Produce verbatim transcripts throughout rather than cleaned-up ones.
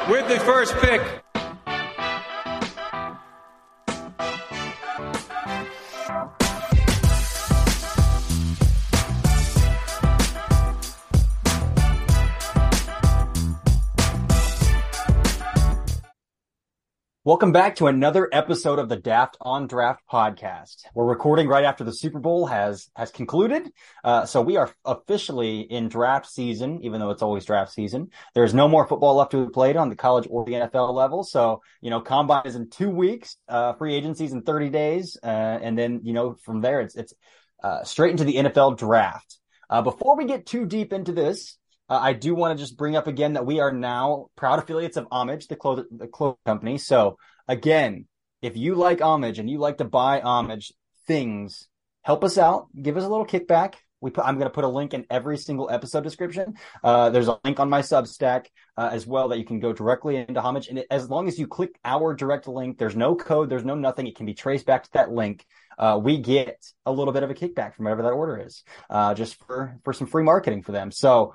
With the first pick. Welcome back to another episode of the Daft on Draft podcast. We're recording right after the Super Bowl has has concluded, uh, so we are officially in draft season, even though it's always draft season. There's no more football left to be played on the college or the N F L level, so, you know, Combine is in two weeks, uh, free agency's in thirty days, uh, and then, you know, from there, it's, it's uh, straight into the N F L draft. Uh, before we get too deep into this, Uh, I do want to just bring up again that we are now proud affiliates of Homage, the clothes the clothes company. So again, if you like Homage and you like to buy Homage things, help us out. Give us a little kickback. We put, I'm going to put a link in every single episode description. Uh, there's a link on my Substack uh, as well that you can go directly into Homage. And it, as long as you click our direct link, there's no code, there's no nothing. It can be traced back to that link. Uh, we get a little bit of a kickback from whatever that order is, uh, just for, for some free marketing for them. So,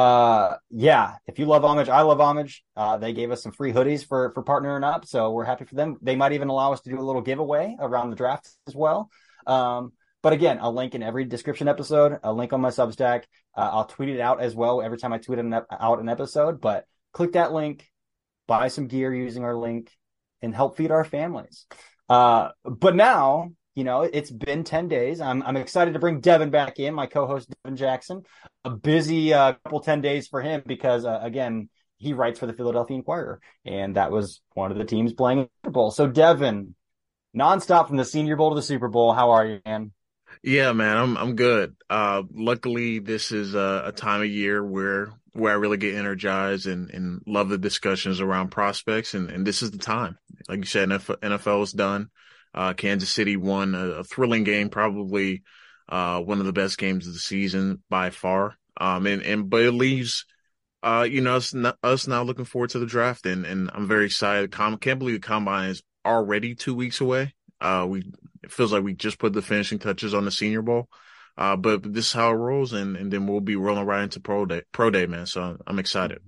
uh, yeah, if you love Homage, I love Homage. Uh, they gave us some free hoodies for, for partnering up. So we're happy for them. They might even allow us to do a little giveaway around the draft as well. Um, but again, a link in every description episode, a link on my Substack. Uh, I'll tweet it out as well every time I tweet an ep- out an episode, but click that link, buy some gear using our link, and help feed our families. Uh, but now, you know, it's been ten days. I'm I'm excited to bring Devin back in, my co-host Devin Jackson. A busy uh, couple ten days for him because, uh, again, he writes for the Philadelphia Inquirer, and that was one of the teams playing in the Super Bowl. So, Devin, nonstop from the Senior Bowl to the Super Bowl. How are you, man? Yeah, man, I'm I'm good. Uh, luckily, this is a, a time of year where where I really get energized and, and love the discussions around prospects, and, and this is the time. Like you said, N F L is done. Uh, Kansas City won a, a thrilling game, probably uh, one of the best games of the season by far. Um, and, and but it leaves, uh, you know, us, us now looking forward to the draft, and, and I'm very excited. Com- can't believe the combine is already two weeks away. Uh, we it feels like we just put the finishing touches on the Senior Bowl. Uh, but this is how it rolls, and, and then we'll be rolling right into pro day, pro day, man. So I'm excited.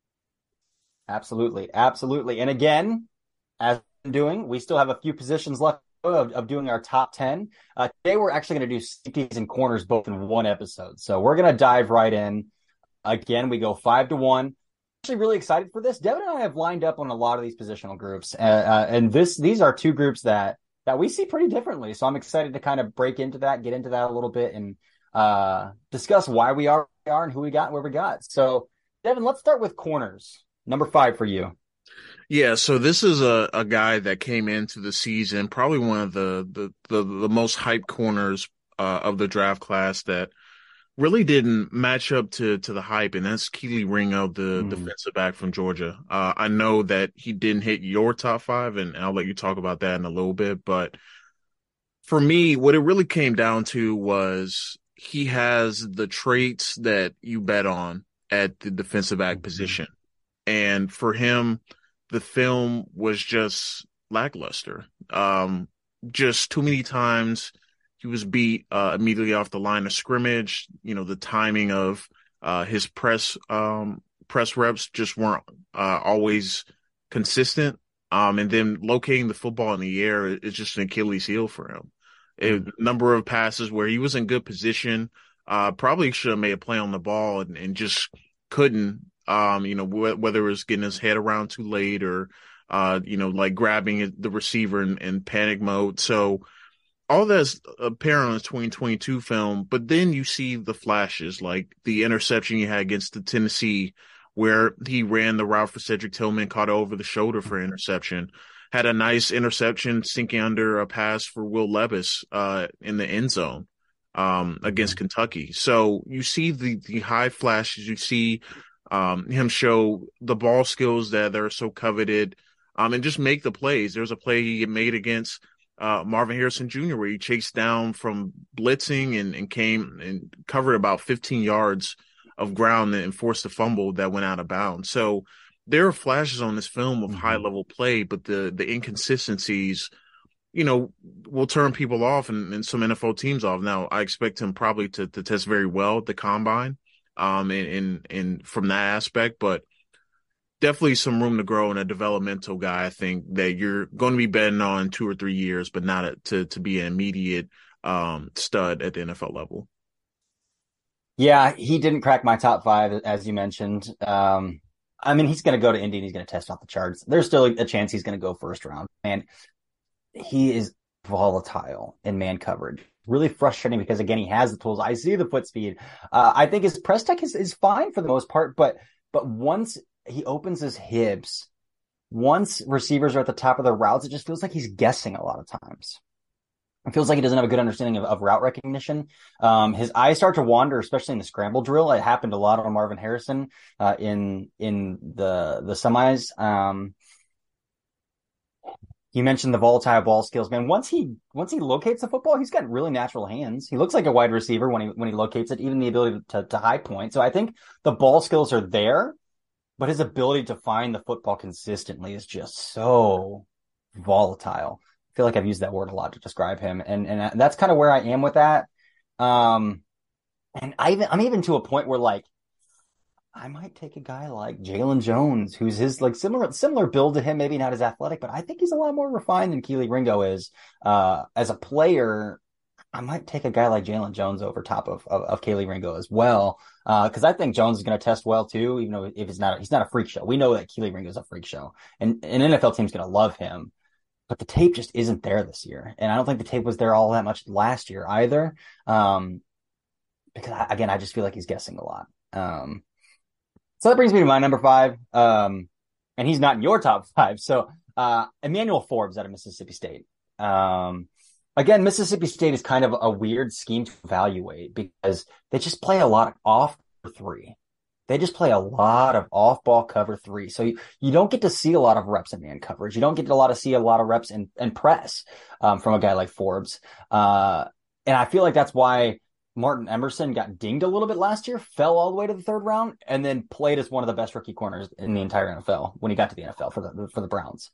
Absolutely, absolutely. And again, as we're doing, we still have a few positions left of, of doing our top ten. Uh, today, we're actually going to do safeties and corners both in one episode. So we're going to dive right in. Again, we go five to one. Actually, really excited for this. Devin and I have lined up on a lot of these positional groups, uh, uh, and this these are two groups that. that we see pretty differently. So I'm excited to kind of break into that, get into that a little bit, and uh, discuss why we are, we are and who we got and where we got. So, Devin, let's start with corners. Number five for you. Yeah, so this is a, a guy that came into the season, probably one of the the, the, the most hyped corners uh, of the draft class that really didn't match up to, to the hype, and that's Kelee Ringo, the mm. defensive back from Georgia. Uh, I know that he didn't hit your top five, and I'll let you talk about that in a little bit. But for me, what it really came down to was he has the traits that you bet on at the defensive back mm-hmm. position. And for him, the film was just lackluster. Um, just too many times he was beat uh, immediately off the line of scrimmage. You know, the timing of uh, his press um, press reps just weren't uh, always consistent. Um, and then locating the football in the air is just an Achilles heel for him. A number of passes where he was in good position, uh, probably should have made a play on the ball and, and just couldn't. Um, you know, wh- whether it was getting his head around too late or, uh, you know, like grabbing the receiver in, in panic mode. So all that's apparent on his twenty twenty-two film, but then you see the flashes, like the interception he had against the Tennessee, where he ran the route for Cedric Tillman, caught over the shoulder for interception, had a nice interception sinking under a pass for Will Levis, uh, in the end zone, um, against Kentucky. So you see the, the high flashes, you see, Um, him show the ball skills that are so coveted, um, and just make the plays. There's a play he made against uh, Marvin Harrison Junior where he chased down from blitzing and, and came and covered about fifteen yards of ground and forced a fumble that went out of bounds. So there are flashes on this film of mm-hmm. high level play, but the the inconsistencies, you know, will turn people off and, and some N F L teams off. Now, I expect him probably to, to test very well at the combine. Um, and, and, and from that aspect, but definitely some room to grow in a developmental guy. I think that you're going to be betting on two or three years, but not a, to to be an immediate um, stud at the N F L level. Yeah, he didn't crack my top five, as you mentioned. Um, I mean, he's going to go to Indy and he's going to test off the charts. There's still a chance he's going to go first round. And he is volatile in man coverage. Really frustrating because, again, he has the tools. I see the foot speed. Uh, I think his press tech is, is fine for the most part, but but once he opens his hips, once receivers are at the top of their routes, it just feels like he's guessing a lot of times. It feels like he doesn't have a good understanding of, of route recognition. Um, his eyes start to wander, especially in the scramble drill. It happened a lot on Marvin Harrison uh, in in the the semis. Um, you mentioned the volatile ball skills, man. Once he once he locates the football, he's got really natural hands. He looks like a wide receiver when he when he locates it, even the ability to to high point. So I think the ball skills are there, but his ability to find the football consistently is just so volatile. I feel like I've used that word a lot to describe him, and and that's kind of where I am with that. Um, and I even I'm even to a point where like I might take a guy like Jalen Jones, who's his like similar similar build to him, maybe not as athletic, but I think he's a lot more refined than Kelee Ringo is. Uh, as a player, I might take a guy like Jalen Jones over top of of, of Kelee Ringo as well, because uh, I think Jones is going to test well too, even though if he's not he's not a freak show. We know that Kelee Ringo is a freak show, and an N F L team's going to love him. But the tape just isn't there this year. And I don't think the tape was there all that much last year either. Um, because I, again, I just feel like he's guessing a lot. Um, so that brings me to my number five. Um, and he's not in your top five. So, uh, Emmanuel Forbes out of Mississippi State. Um, again, Mississippi State is kind of a weird scheme to evaluate because they just play a lot of off three. They just play a lot of off-ball cover three. So you, you don't get to see a lot of reps in man coverage. You don't get a lot to see a lot of reps in, in press um, from a guy like Forbes. Uh, and I feel like that's why Martin Emerson got dinged a little bit last year, fell all the way to the third round, and then played as one of the best rookie corners in the entire N F L when he got to the N F L for the for the Browns.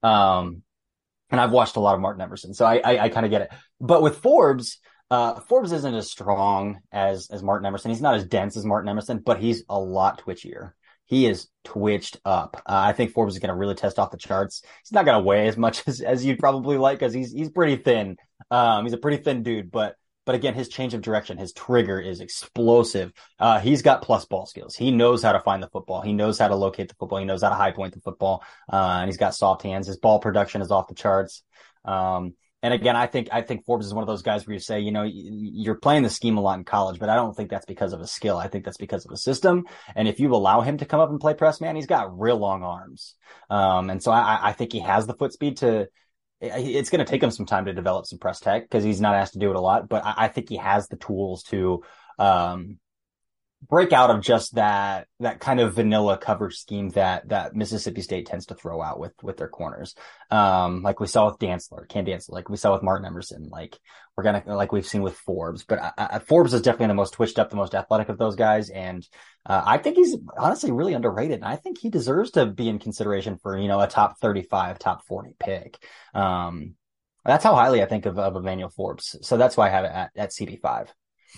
Um, and I've watched a lot of Martin Emerson, so I, I, I kind of get it. But with Forbes, Uh, Forbes isn't as strong as, as Martin Emerson. He's not as dense as Martin Emerson, but he's a lot twitchier. He is twitched up. Uh, I think Forbes is going to really test off the charts. He's not going to weigh as much as, as you'd probably like because he's, he's pretty thin. Um, he's a pretty thin dude, but, but again, his change of direction, his trigger is explosive. Uh, he's got plus ball skills. He knows how to find the football. He knows how to locate the football. He knows how to high point the football. Uh, and he's got soft hands. His ball production is off the charts. Um, And again, I think I think Forbes is one of those guys where you say, you know, you're playing the scheme a lot in college, but I don't think that's because of his skill. I think that's because of a system. And if you allow him to come up and play press man, he's got real long arms. Um, and so I, I think he has the foot speed to. It's going to take him some time to develop some press tech because he's not asked to do it a lot. But I, I think he has the tools to um, break out of just that that kind of vanilla coverage scheme that that Mississippi State tends to throw out with with their corners, um, like we saw with Dantzler, Cam Dantzler, like we saw with Martin Emerson, like we're gonna like we've seen with Forbes. But I, I, Forbes is definitely the most twitched up, the most athletic of those guys, and uh, I think he's honestly really underrated. And I think he deserves to be in consideration for you know a top thirty-five, top forty pick. Um, that's how highly I think of, of Emmanuel Forbes. So that's why I have it at, at C B five.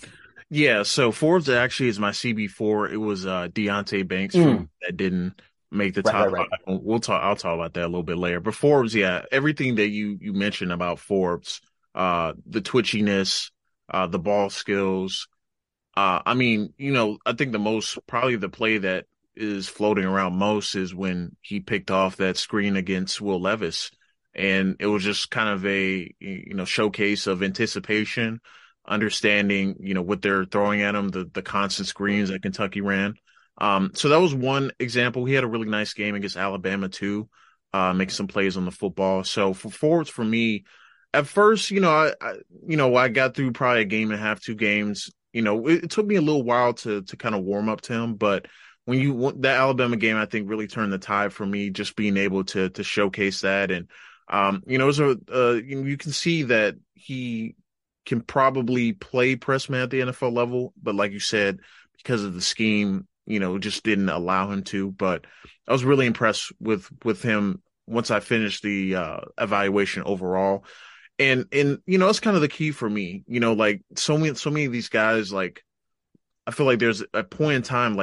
Yeah, so Forbes actually is my C B four. It was uh, Deonte Banks Mm. that didn't make the Right, top right, right. five. We'll talk. I'll talk about that a little bit later. But Forbes, yeah, everything that you you mentioned about Forbes, uh, the twitchiness, uh, the ball skills. Uh, I mean, you know, I think the most probably the play that is floating around most is when he picked off that screen against Will Levis, and it was just kind of a you know showcase of anticipation, understanding, you know, what they're throwing at him, the, the constant screens that Kentucky ran. Um, so that was one example. He had a really nice game against Alabama too, uh, making some plays on the football. So for Forbes, for me, at first, you know, I, I you know, I got through probably a game and a half, two games. You know, it, it took me a little while to to kind of warm up to him, but when you that Alabama game, I think really turned the tide for me, just being able to to showcase that. And um, you know, it was a uh, you, you can see that he can probably play press man at the N F L level, but like you said, because of the scheme, you know, just didn't allow him to. But I was really impressed with with him once I finished the uh, evaluation overall. And and you know, it's kind of the key for me. You know, like so many so many of these guys, like I feel like there's a point in time, like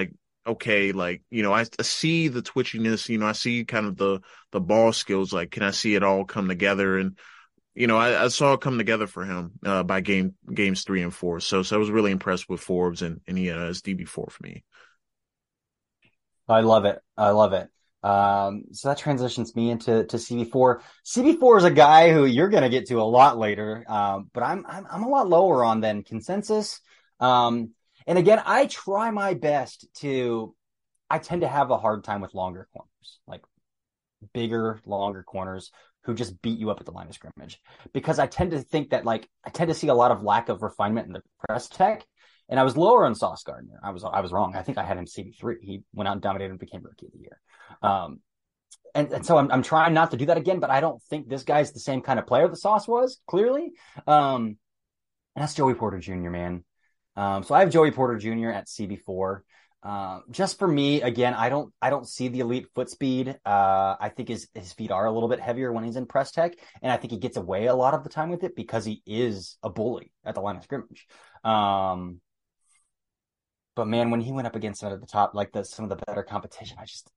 okay, like, you know, I, I see the twitchiness, you know, I see kind of the the ball skills. Like, can I see it all come together? And you know, I, I saw it come together for him uh, by game games three and four. So, so I was really impressed with Forbes, and and he uh, is D B four for me. I love it. I love it. Um, so that transitions me into to C B four. C B four is a guy who you're going to get to a lot later, um, but I'm, I'm I'm a lot lower on than consensus. Um, and again, I try my best to. I tend to have a hard time with longer corners, like bigger, longer corners who just beat you up at the line of scrimmage, because I tend to think that like I tend to see a lot of lack of refinement in the press tech. And I was lower on Sauce Gardner. I was I was wrong. I think I had him C B three. He went out and dominated and became rookie of the year. Um, and, and so I'm I'm trying not to do that again, but I don't think this guy's the same kind of player that Sauce was, clearly. Um, and that's Joey Porter Junior, man. Um, so I have Joey Porter Junior at C B four. Uh, just for me, again, I don't I don't see the elite foot speed. Uh, I think his his feet are a little bit heavier when he's in press tech, and I think he gets away a lot of the time with it because he is a bully at the line of scrimmage. Um, but man, when he went up against some of the top, like the some of the better competition, I just,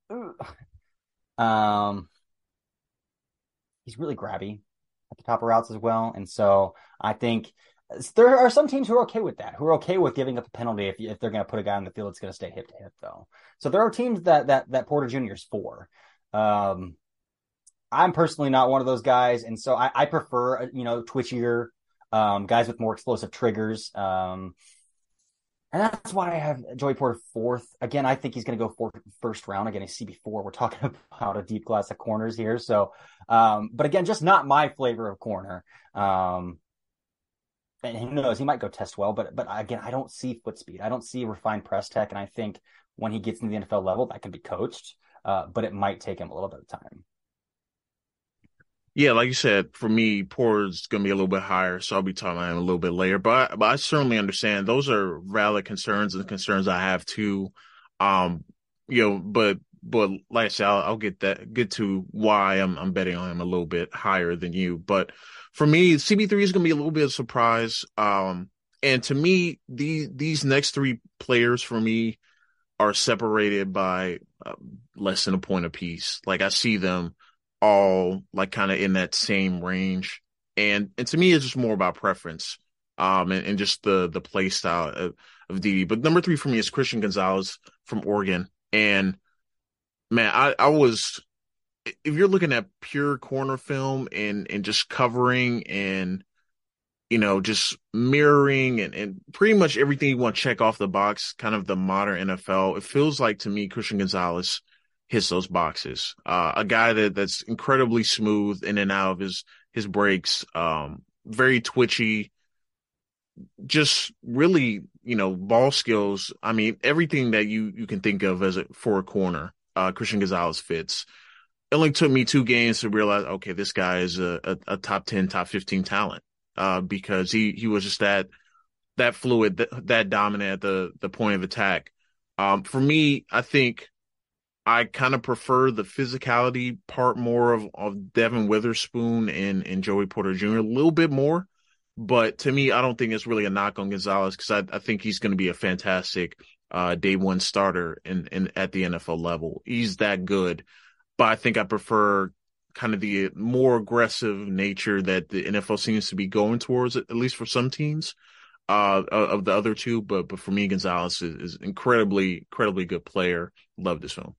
um, he's really grabby at the top of routes as well, and so I think there are some teams who are okay with that, who are okay with giving up a penalty if if they're going to put a guy on the field that's going to stay hip to hip, though. So there are teams that that that Porter Junior is for. Um, I'm personally not one of those guys, and so I, I prefer you know twitchier um, guys with more explosive triggers. Um, And that's why I have Joey Porter fourth. Again, I think he's going to go fourth, first round. Again, he's C B four. We're talking about a deep class of corners here. So, um, but again, just not my flavor of corner. Um, and who knows, he might go test well, but, but again, I don't see foot speed. I don't see refined press tech. And I think when he gets into the N F L level, that can be coached. Uh, but it might take him a little bit of time. Yeah, like you said, for me, Porter's going to be a little bit higher, so I'll be talking about him a little bit later. But I, but I certainly understand those are valid concerns and concerns I have too. Um, you know, but but like I said, I'll, I'll get that get to why I'm I'm betting on him a little bit higher than you. But for me, C B three is going to be a little bit of a surprise. Um, and to me, these these next three players for me are separated by uh, less than a point apiece. Like I see them all like kind of in that same range. And and to me, it's just more about preference, um, and, and just the the play style of, of Dede. But number three for me is Christian Gonzalez from Oregon. And man, I, I was if you're looking at pure corner film and and just covering and you know just mirroring and, and pretty much everything you want to check off the box, kind of the modern N F L, it feels like to me Christian Gonzalez hits those boxes. Uh, a guy that that's incredibly smooth in and out of his his breaks, um, very twitchy, just really, you know, ball skills. I mean, everything that you you can think of as a for a corner, uh, Christian Gonzalez fits. It only took me two games to realize, okay, this guy is a, a, a top ten, top fifteen talent, uh, because he he was just that that fluid, that, that dominant at the the point of attack. Um, for me, I think I kind of prefer the physicality part more of, of Devin Witherspoon and, and Joey Porter Junior a little bit more. But to me, I don't think it's really a knock on Gonzalez because I, I think he's going to be a fantastic uh, day one starter in, in at the N F L level. He's that good. But I think I prefer kind of the more aggressive nature that the N F L seems to be going towards, at least for some teams, uh, of the other two. But but for me, Gonzalez is, is incredibly, incredibly good player. Love this film.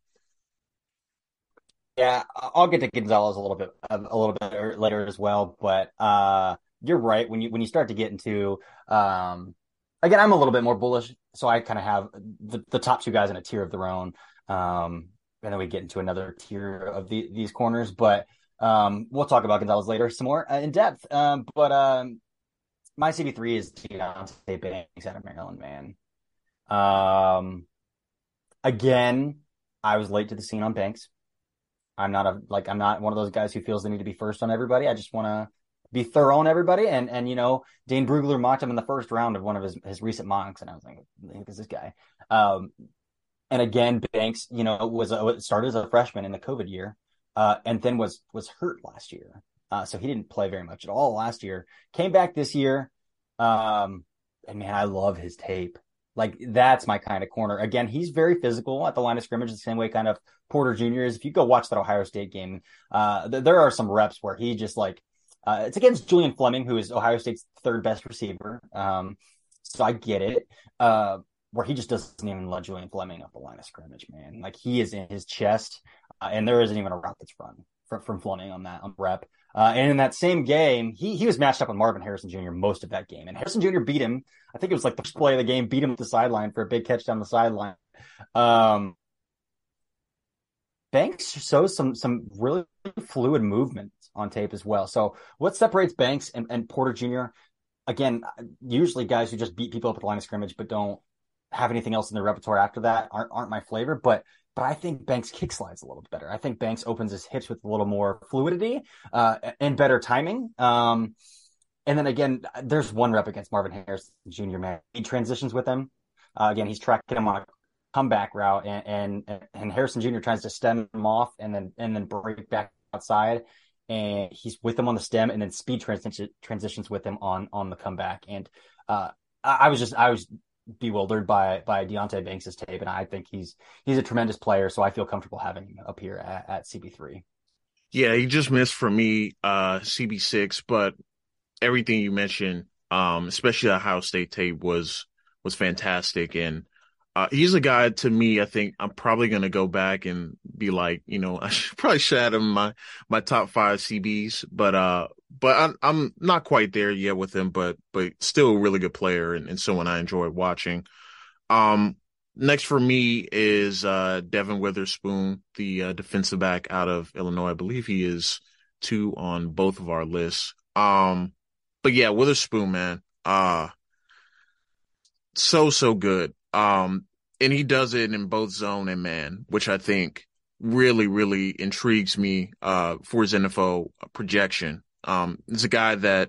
Yeah, I'll get to Gonzalez a little bit a little bit later as well, but uh, you're right when you when you start to get into um, again, I'm a little bit more bullish, so I kind of have the, the top two guys in a tier of their own, um, and then we get into another tier of the, these corners, but um, we'll talk about Gonzalez later some more uh, in depth. Um, but um, my C B three is Deontay Banks out of Maryland, man. Um, again, I was late to the scene on Banks. I'm not a like I'm not one of those guys who feels the need to be first on everybody. I just want to be thorough on everybody. And and you know, Dane Brugler mocked him in the first round of one of his, his recent mocks, and I was like, who is this guy? Um, and again, Banks, you know, was a, started as a freshman in the COVID year, uh, and then was was hurt last year, uh, so he didn't play very much at all last year. Came back this year, um, and man, I love his tape. Like that's my kind of corner. Again, he's very physical at the line of scrimmage, the same way kind of Porter Junior is. If you go watch that Ohio State game, uh, th- there are some reps where he just like, uh, it's against Julian Fleming, who is Ohio State's third best receiver. Um, so I get it. Uh, where he just doesn't even let Julian Fleming up the line of scrimmage, man. Like he is in his chest, uh, and there isn't even a route that's run from, from Fleming on that on rep. Uh, and in that same game, he he was matched up with Marvin Harrison Junior most of that game. And Harrison Junior beat him. I think it was like the first play of the game, beat him at the sideline for a big catch down the sideline. Um, Banks shows some some really fluid movement on tape as well. So what separates Banks and, and Porter Junior? Again, usually guys who just beat people up at the line of scrimmage but don't have anything else in their repertoire after that aren't aren't my flavor. But But I think Banks kick slides a little bit better. I think Banks opens his hips with a little more fluidity uh, and better timing. Um, and then again, there's one rep against Marvin Harrison Junior, man. He transitions with him. Uh, again, he's tracking him on a comeback route, and, and and Harrison Junior tries to stem him off and then and then break back outside. And he's with him on the stem, and then speed transition, transitions with him on on the comeback. And uh, I, I was just I was. bewildered by by Deonte Banks' tape, and I think he's he's a tremendous player, so I feel comfortable having him up here at, at C B three. Yeah, he just missed for me uh, C B six, but everything you mentioned, um, especially the Ohio State tape, was was fantastic. And uh, he's a guy, to me, I think I'm probably going to go back and be like, you know, I should probably should add him in my, my top five C Bs, but uh, but I'm, I'm not quite there yet with him, but but still a really good player and, and someone I enjoy watching. Um, next for me is uh, Devin Witherspoon, the uh, defensive back out of Illinois. I believe he is two on both of our lists. Um, but yeah, Witherspoon, man, uh, so, so good. Um, and he does it in both zone and man, which I think really, really intrigues me, uh, for his N F L projection. Um, he's a guy that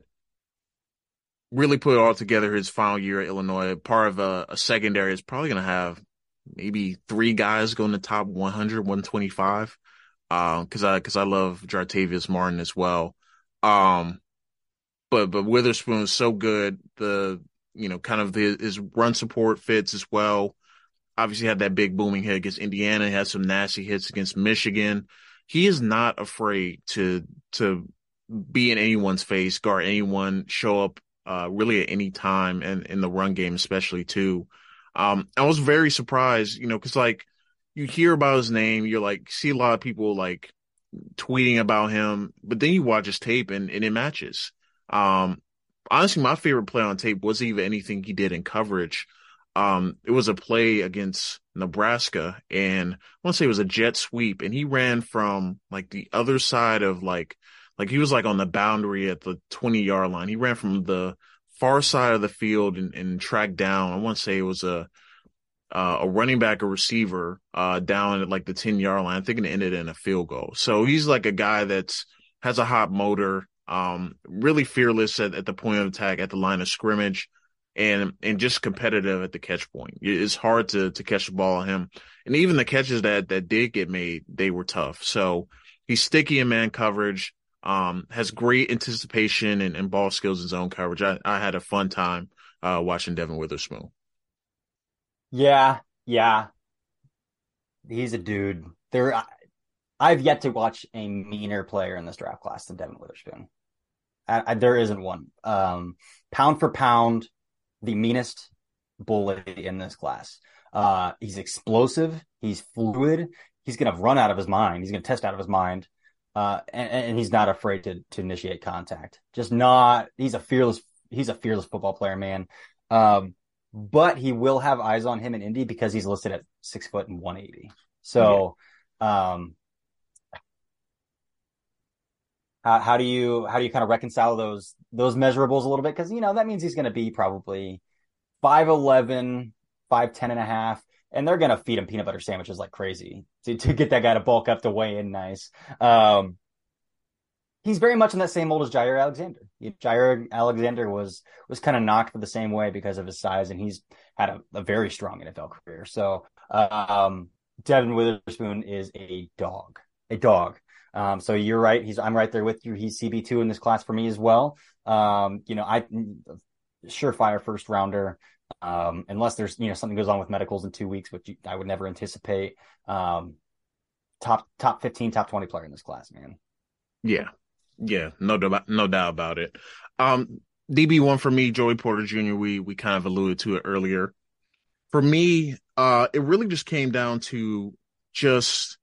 really put it all together his final year at Illinois. Part of a, a secondary is probably going to have maybe three guys go in the top one hundred, one twenty-five. Um, cause I, cause I love Jartavius Martin as well. Um, but, but Witherspoon is so good. The, you know, kind of his, his run support fits as well. Obviously had that big booming hit against Indiana. He had some nasty hits against Michigan. He is not afraid to, to be in anyone's face, guard anyone, show up, uh, really at any time, and in the run game, especially too. Um, I was very surprised, you know, cause like you hear about his name, you're like, see a lot of people like tweeting about him, but then you watch his tape and, and it matches. Um, honestly, my favorite play on tape wasn't even anything he did in coverage. Um, it was a play against Nebraska, and I want to say it was a jet sweep, and he ran from like the other side of like, like he was like on the boundary at the twenty yard line. He ran from the far side of the field and, and tracked down. I want to say it was a, uh, a running back, a receiver, uh, down at like the ten yard line. I think it ended in a field goal. So he's like a guy that's has a hot motor, um, really fearless at, at the point of attack, at the line of scrimmage, and, and just competitive at the catch point. It's hard to, to catch the ball on him. And even the catches that, that did get made, they were tough. So he's sticky in man coverage, um, has great anticipation and, and ball skills in zone coverage. I, I had a fun time, uh, watching Devin Witherspoon. Yeah, yeah, he's a dude. There, I, I've yet to watch a meaner player in this draft class than Devin Witherspoon. I, I, there isn't one. Um, pound for pound, the meanest bully in this class. Uh, he's explosive. He's fluid. He's going to run out of his mind. He's going to test out of his mind. Uh, and, and he's not afraid to, to initiate contact. Just not, he's a fearless, he's a fearless football player, man. Um, but he will have eyes on him in Indy because he's listed at six foot and one eighty. So, yeah. um, how, how do you, how do you kind of reconcile those, those measurables a little bit? Cause you know, that means he's going to be probably five eleven, five ten and a half, and they're going to feed him peanut butter sandwiches like crazy to, to get that guy to bulk up to weigh in nice. Um, he's very much in that same mold as Jair Alexander. Jair Alexander was was kind of knocked for the same way because of his size, and he's had a, a very strong N F L career. So um, Devin Witherspoon is a dog, a dog. Um, so you're right. He's I'm right there with you. He's C B two in this class for me as well. Um, you know, I surefire first rounder. Um, unless there's, you know, something goes on with medicals in two weeks, which you, I would never anticipate. Um, top top fifteen, top twenty player in this class, man. Yeah. Yeah. No, doubt- no doubt about it. Um, D B one for me, Joey Porter Junior We, we kind of alluded to it earlier. For me, uh, it really just came down to just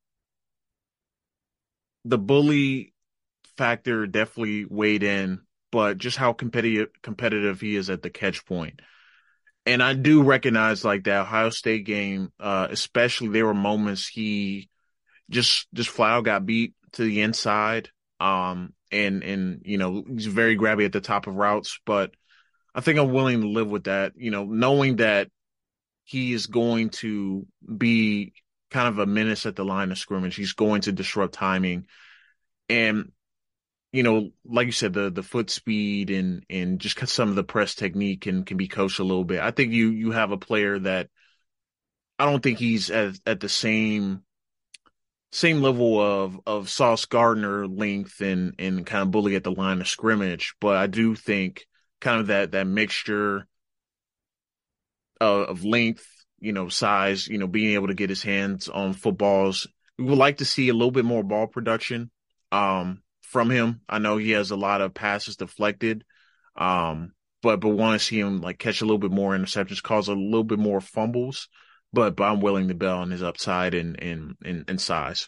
the bully factor definitely weighed in, but just how competitive competitive he is at the catch point. And I do recognize like that Ohio State game, uh, especially there were moments he just just flat out got beat to the inside. Um, and and you know, he's very grabby at the top of routes, but I think I'm willing to live with that, you know, knowing that he is going to be kind of a menace at the line of scrimmage. He's going to disrupt timing. And you know, like you said, the the foot speed and and just some of the press technique can can be coached a little bit. I think you you have a player that I don't think he's at at the same same level of of Sauce Gardner length and and kind of bully at the line of scrimmage, but I do think kind of that that mixture of, of length, you know, size, you know, being able to get his hands on footballs. We would like to see a little bit more ball production. Um, from him. I know he has a lot of passes deflected, um, but but want to see him like catch a little bit more interceptions, cause a little bit more fumbles. But but I'm willing to bet on his upside and and and, and size.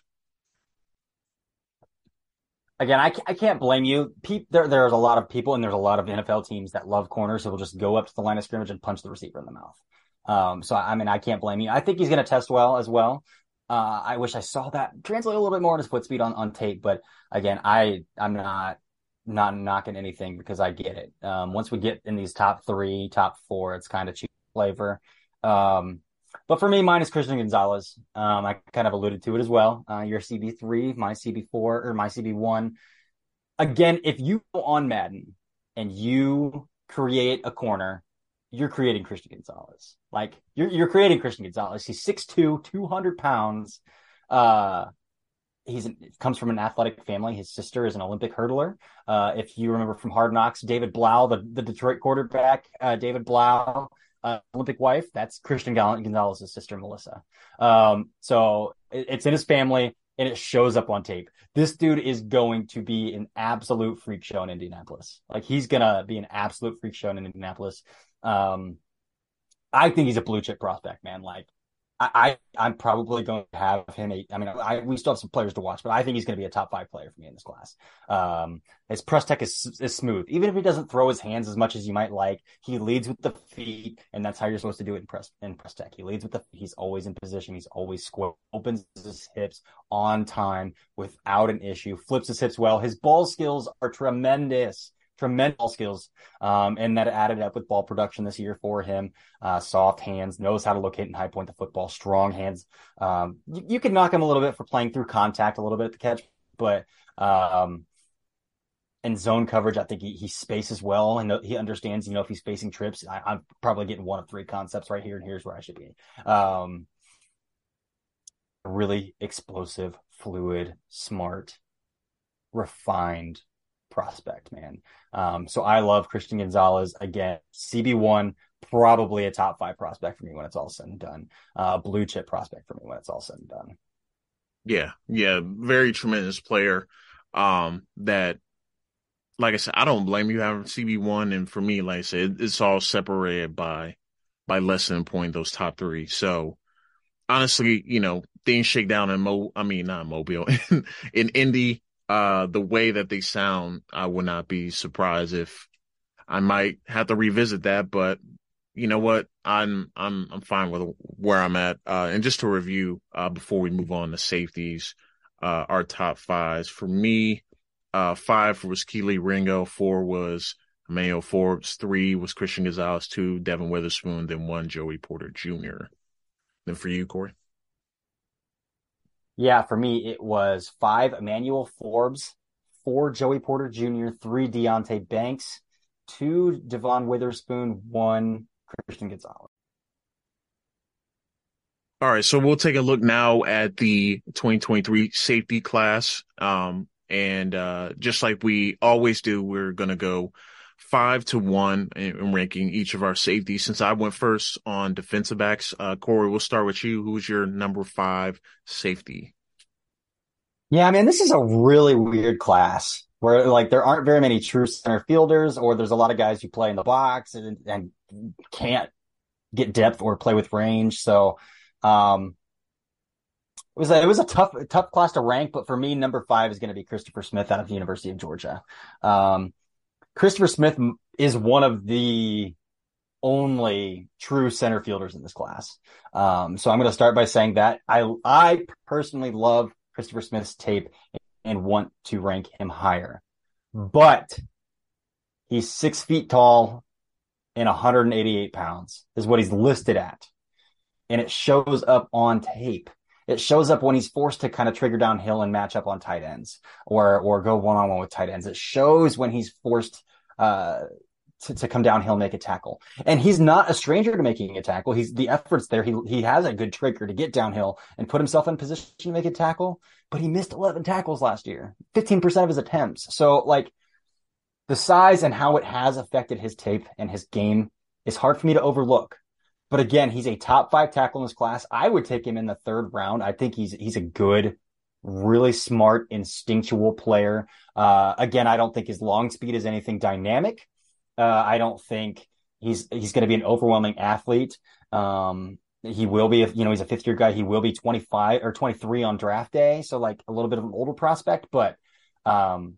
Again, I, I can't blame you. Pe- there, there's a lot of people and there's a lot of N F L teams that love corners who will just go up to the line of scrimmage and punch the receiver in the mouth. Um, so, I mean, I can't blame you. I think he's going to test well as well. Uh, I wish I saw that translate a little bit more on his foot speed on, on tape. But again, I, I'm not, not knocking anything because I get it. Um, once we get in these top three, top four, it's kind of cheap flavor. Um, but for me, mine is Christian Gonzalez. Um, I kind of alluded to it as well. Uh, your C B three, my C B four, or my C B one. Again, if you go on Madden and you create a corner, you're creating Christian Gonzalez. Like you're you're creating Christian Gonzalez. He's six two, two hundred pounds. Uh, he's comes from an athletic family. His sister is an Olympic hurdler. Uh, if you remember from Hard Knocks, David Blau, the, the Detroit quarterback, uh, David Blau, uh, Olympic wife, that's Christian Gonzalez's sister, Melissa. Um, so it, it's in his family and it shows up on tape. This dude is going to be an absolute freak show in Indianapolis. Like he's going to be an absolute freak show in Indianapolis. Um, I think he's a blue chip prospect, man. Like I, I, I'm probably going to have him. A, I mean, I, we still have some players to watch, but I think he's going to be a top five player for me in this class. Um, his press tech is, is smooth. Even if he doesn't throw his hands as much as you might like, he leads with the feet, and that's how you're supposed to do it in press in press tech. He leads with the feet. He's always in position. He's always square. Opens his hips on time without an issue. Flips his hips well. His ball skills are tremendous. Tremendous ball skills, um, and that added up with ball production this year for him. Uh, soft hands, knows how to locate and high point the football, strong hands. Um, you, you can knock him a little bit for playing through contact a little bit at the catch, but um, in zone coverage, I think he, he spaces well and he understands, you know, if he's facing trips. I, I'm probably getting one of three concepts right here, and here's where I should be. Um, really explosive, fluid, smart, refined prospect, man. Um, so I love Christian Gonzalez. Again, C B one, probably a top five prospect for me when it's all said and done. Uh, blue chip prospect for me when it's all said and done. Yeah, yeah, very tremendous player. Um, that, like I said, I don't blame you having C B one, and for me, like I said, it's all separated by by less than a point, those top three. So honestly, you know, things shake down in Mo. I mean, not Mobile in, in Indy. Uh, the way that they sound, I would not be surprised if I might have to revisit that. But you know what? I'm I'm I'm fine with where I'm at. Uh, and just to review, uh, before we move on to safeties, uh, our top fives for me, uh, five was Kelee Ringo, four was Emmanuel Forbes, three was Christian Gonzalez, two Devin Witherspoon, then one Joey Porter Junior Then for you, Corey. Yeah, for me, it was five Emmanuel Forbes, four Joey Porter Junior, three Deonte Banks, two Devon Witherspoon, one Christian Gonzalez. All right, so we'll take a look now at the twenty twenty-three safety class. Um, and uh, just like we always do, we're going to go five to one in, in ranking each of our safeties. Since I went first on defensive backs, uh, Corey, we'll start with you. Who's your number five safety? Yeah, I mean, this is a really weird class where like there aren't very many true center fielders, or there's a lot of guys who play in the box and, and can't get depth or play with range. So, um, it was a, it was a tough tough class to rank, but for me, number five is going to be Christopher Smith out of the University of Georgia. Um, Christopher Smith is one of the only true center fielders in this class. Um, so I'm going to start by saying that I I personally love Christopher Smith's tape and want to rank him higher, but he's six feet tall and one hundred eighty-eight pounds is what he's listed at, and it shows up on tape. It shows up when he's forced to kind of trigger downhill and match up on tight ends or or go one-on-one with tight ends. It shows when he's forced uh, to, to come downhill and make a tackle. And he's not a stranger to making a tackle. He's the effort's there. He he has a good trigger to get downhill and put himself in position to make a tackle, but he missed eleven tackles last year, fifteen percent of his attempts. So like the size and how it has affected his tape and his game is hard for me to overlook. But again, he's a top five tackle in this class. I would take him in the third round. I think he's he's a good, really smart, instinctual player. Uh, again, I don't think his long speed is anything dynamic. Uh, I don't think he's he's going to be an overwhelming athlete. Um, he will be, if you know, he's a fifth year guy. He will be twenty-five or twenty-three on draft day, so like a little bit of an older prospect, but um,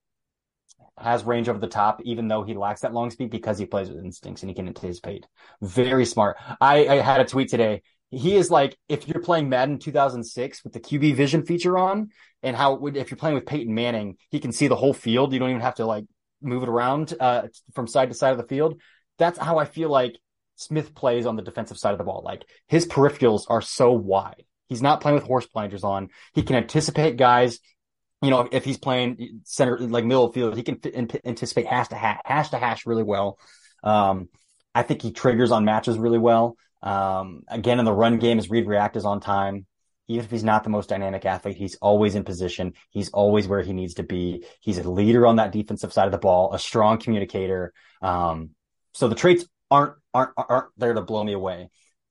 has range over the top, even though he lacks that long speed because he plays with instincts and he can anticipate. Very smart. I, I had a tweet today. He is like, if you're playing Madden two thousand six with the Q B vision feature on, and how would, if you're playing with Peyton Manning, he can see the whole field. You don't even have to like move it around uh, from side to side of the field. That's how I feel like Smith plays on the defensive side of the ball. Like his peripherals are so wide. He's not playing with horse blinders on. He can anticipate guys. You know, if he's playing center, like middle of the field, he can f- anticipate hash to hash, hash to hash really well. Um, I think he triggers on matches really well. Um, again, in the run game, his read react is on time. Even if he's not the most dynamic athlete, he's always in position. He's always where he needs to be. He's a leader on that defensive side of the ball, a strong communicator. Um, so the traits aren't, aren't, aren't there to blow me away,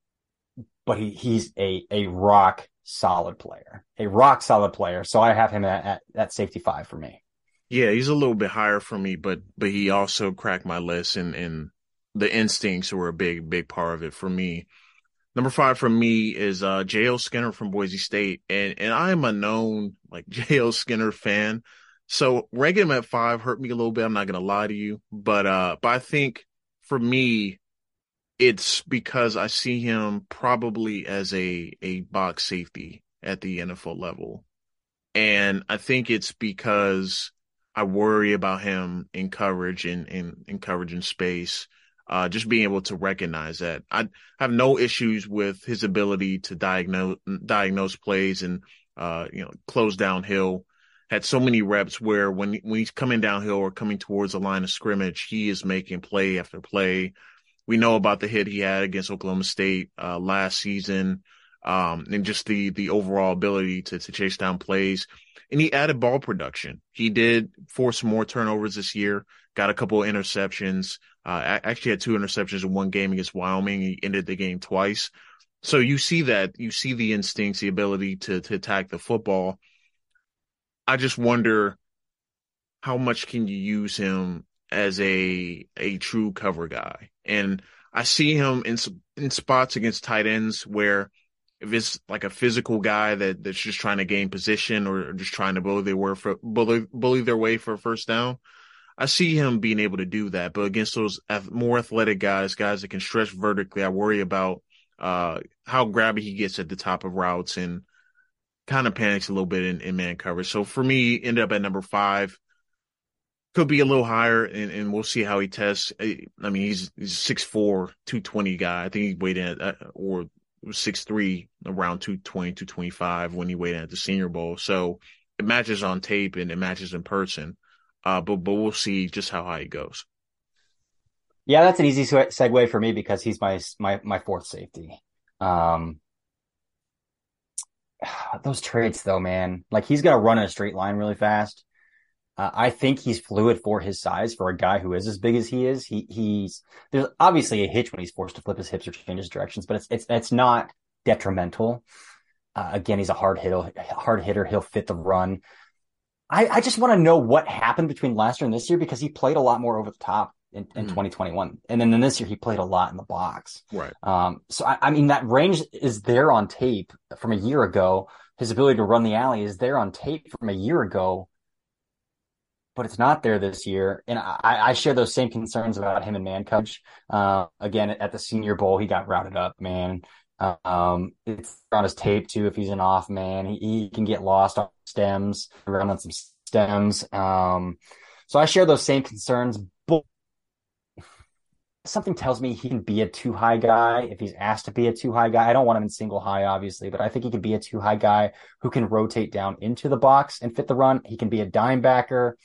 but he, he's a, a rock solid player, a rock solid player. So I have him at, at, at safety five for me. Yeah, he's a little bit higher for me, but but he also cracked my list, and, and the instincts were a big, big part of it for me. Number five for me is uh, J L Skinner from Boise State, and and I am a known like J L Skinner fan, so ranking him at five hurt me a little bit. I'm not gonna lie to you, but uh, but I think for me, it's because I see him probably as a a box safety at the N F L level. And I think it's because I worry about him in coverage and in, in coverage in space. Uh, just being able to recognize that. I have no issues with his ability to diagnose diagnose plays and uh, you know, close downhill. Had so many reps where when when he's coming downhill or coming towards the line of scrimmage, he is making play after play. We know about the hit he had against Oklahoma State uh, last season, um, and just the the overall ability to to chase down plays. And he added ball production. He did force more turnovers this year, got a couple of interceptions. Uh, actually had two interceptions in one game against Wyoming. He ended the game twice. So you see that, you see the instincts, the ability to to attack the football. I just wonder how much can you use him as a a true cover guy. And I see him in in spots against tight ends where if it's like a physical guy that, that's just trying to gain position or just trying to bully their way for bully, bully their way for a first down, I see him being able to do that. But against those more athletic guys, guys that can stretch vertically, I worry about uh, how grabby he gets at the top of routes and kind of panics a little bit in, in man coverage. So for me, ended up at number five. Could be a little higher, and, and we'll see how he tests. I mean, he's he's a six four, two twenty guy. I think he weighed in at, or six three, around two twenty, two twenty-five when he weighed in at the Senior Bowl. So it matches on tape and it matches in person. Uh, but but we'll see just how high he goes. Yeah, that's an easy segue for me because he's my my my fourth safety. Um, those traits, though, man, like he's gonna run in a straight line really fast. Uh, I think he's fluid for his size, for a guy who is as big as he is. He he's there's obviously a hitch when he's forced to flip his hips or change his directions, but it's it's it's not detrimental. Uh, again, he's a hard hitter. Hard hitter. He'll fit the run. I, I just want to know what happened between last year and this year, because he played a lot more over the top in, in mm. twenty twenty-one, and then in this year he played a lot in the box. Right. Um. So I, I mean that range is there on tape from a year ago. His ability to run the alley is there on tape from a year ago, but it's not there this year. And I, I share those same concerns about him and man coverage. Uh, again, at the Senior Bowl, he got routed up, man. Um, it's on his tape too. If he's an off man, he, he can get lost on stems, around on some stems. Um, so I share those same concerns, but something tells me he can be a too high guy if he's asked to be a too high guy. I don't want him in single high, obviously, but I think he can be a too high guy who can rotate down into the box and fit the run. He can be a dime backer.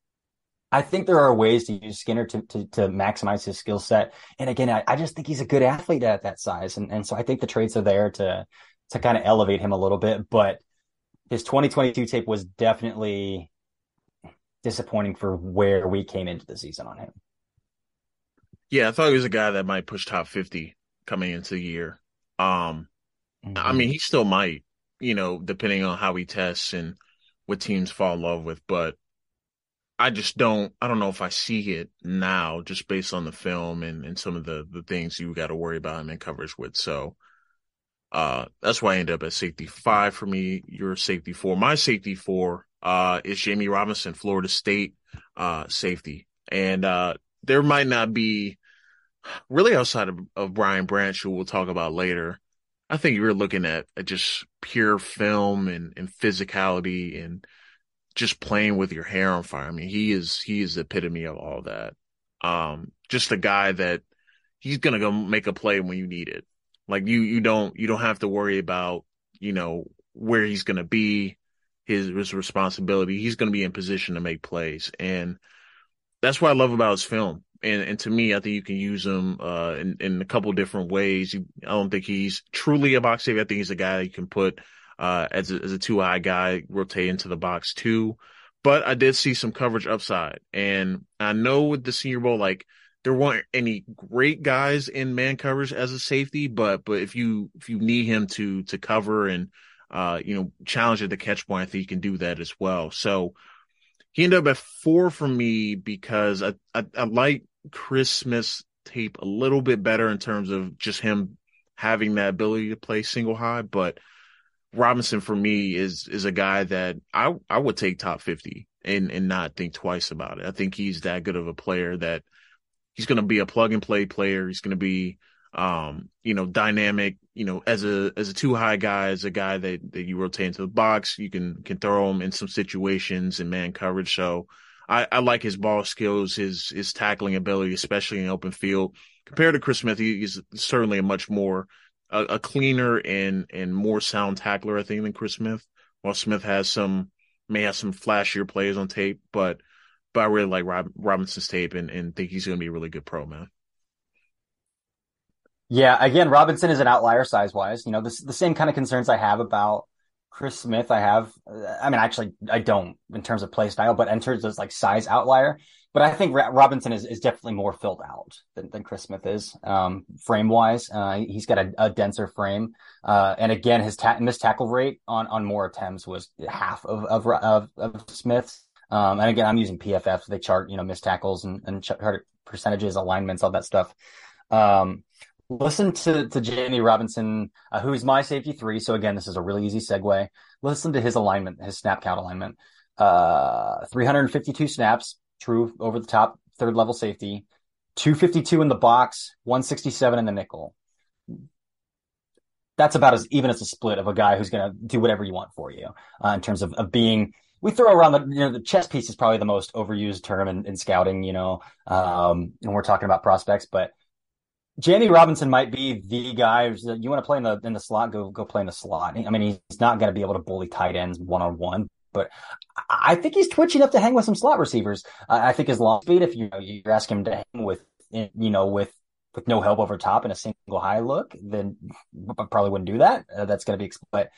I think there are ways to use Skinner to to, to maximize his skill set. And again, I, I just think he's a good athlete at that size. And, and so I think the traits are there to to kind of elevate him a little bit. But his twenty twenty-two tape was definitely disappointing for where we came into the season on him. Yeah, I thought he was a guy that might push top fifty coming into the year. Um, mm-hmm. I mean, he still might, you know, depending on how he tests and what teams fall in love with. But I just don't, I don't know if I see it now just based on the film and, and some of the, the things you got to worry about him in coverage with. So uh, that's why I end up at safety five for me. Your safety four. My safety four uh, is Jammie Robinson, Florida State uh, safety. And uh, there might not be, really outside of, of Brian Branch, who we'll talk about later, I think you're looking at, at just pure film and, and physicality and just playing with your hair on fire. I mean, he is, he is the epitome of all that. Um, just a guy that he's going to go make a play when you need it. Like you, you don't, you don't have to worry about, you know, where he's going to be, his, his responsibility. He's going to be in position to make plays. And that's what I love about his film. And, and to me, I think you can use him, uh, in, in a couple different ways. You, I don't think he's truly a box safety. I think he's a guy you can put Uh, as a, as a two high guy, rotate into the box too. But I did see some coverage upside. And I know with the Senior Bowl, like there weren't any great guys in man coverage as a safety, but, but if you, if you need him to, to cover and, uh, you know, challenge at the catch point, I think he can do that as well. So he ended up at four for me because I, I, I like Chris Smith's tape a little bit better in terms of just him having that ability to play single high, but Robinson for me is is a guy that I I would take top fifty and and not think twice about it. I think he's that good of a player that he's going to be a plug and play player. He's going to be um you know dynamic, you know as a as a two high guy, as a guy that that you rotate into the box, you can can throw him in some situations in man coverage. So I I like his ball skills, his his tackling ability, especially in open field. Compared to Chris Smith, he, he's certainly a much more A, a cleaner and and more sound tackler, I think, than Chris Smith. While Smith has some may have some flashier plays on tape, but but I really like Rob, Robinson's tape and, and think he's going to be a really good pro, man. Yeah, again, Robinson is an outlier size wise. You know, this the same kind of concerns I have about Chris Smith. I have, I mean, actually, I don't in terms of play style, but in terms of like size outlier. But I think Robinson is, is definitely more filled out than, than Chris Smith is, um, frame wise. Uh, he's got a, a denser frame. Uh, and again, his ta- missed tackle rate on, on more attempts was half of, of, of, of Smith's. Um, and again, I'm using P F F. So they chart, you know, missed tackles and, and chart percentages, alignments, all that stuff. Um, listen to, to Jammie Robinson, uh, who's my safety three. So again, this is a really easy segue. Listen to his alignment, his snap count alignment, uh, three hundred fifty-two snaps. True over the top, third level safety, two fifty-two in the box, one sixty-seven in the nickel. That's about as even as a split of a guy who's going to do whatever you want for you uh, in terms of, of being. We throw around the you know the chess piece is probably the most overused term in, in scouting, you know, um, when we're talking about prospects. But Jammie Robinson might be the guy who's, you want to play in the in the slot, go go play in the slot. I mean, he's not going to be able to bully tight ends one on one. But I think he's twitchy enough to hang with some slot receivers. Uh, I think his long speed, if you know, you ask him to hang with, you know, with with no help over top and a single high look, then I probably wouldn't do that. Uh, that's going to be, but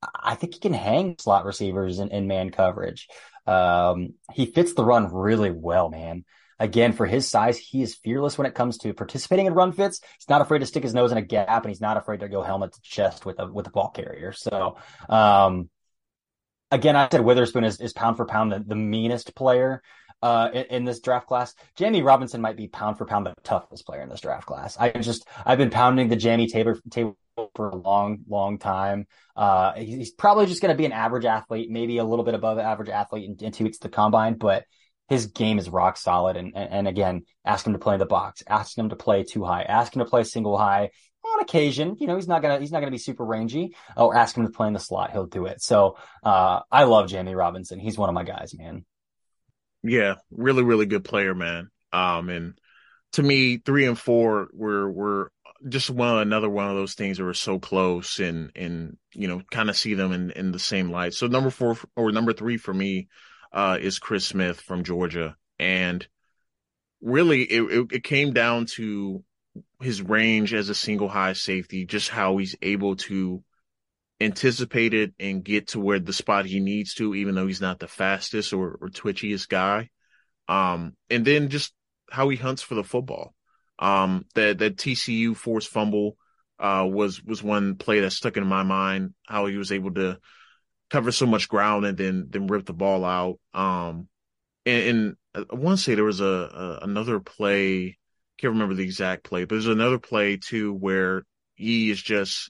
I think he can hang slot receivers in, in man coverage. Um, he fits the run really well, man. Again, for his size, he is fearless when it comes to participating in run fits. He's not afraid to stick his nose in a gap, and he's not afraid to go helmet to chest with a with a ball carrier. So, um, again, I said Witherspoon is, is pound for pound the, the meanest player uh, in, in this draft class. Jamie Robinson might be pound for pound the toughest player in this draft class. I just I've been pounding the Jamie table, table for a long, long time. Uh, he's probably just going to be an average athlete, maybe a little bit above average athlete in, in two weeks to the combine, but his game is rock solid. And, and, and again, ask him to play in the box, ask him to play too high, ask him to play single high. On occasion, you know, he's not gonna he's not gonna be super rangy. Or ask him to play in the slot, he'll do it. So uh, I love Jamie Robinson. He's one of my guys, man. Yeah, really, really good player, man. Um, and to me, three and four were were just one another one of those things that were so close, and and you know, kind of see them in in the same light. So number four or number three for me uh, is Chris Smith from Georgia, and really, it, it it came down to his range as a single high safety, just how he's able to anticipate it and get to where the spot he needs to, even though he's not the fastest or, or twitchiest guy. Um, and then just how he hunts for the football. Um, that that T C U forced fumble uh, was was one play that stuck in my mind. How he was able to cover so much ground and then then rip the ball out. Um, and, and I want to say there was a, a another play. Can't remember the exact play, but there's another play too where he is just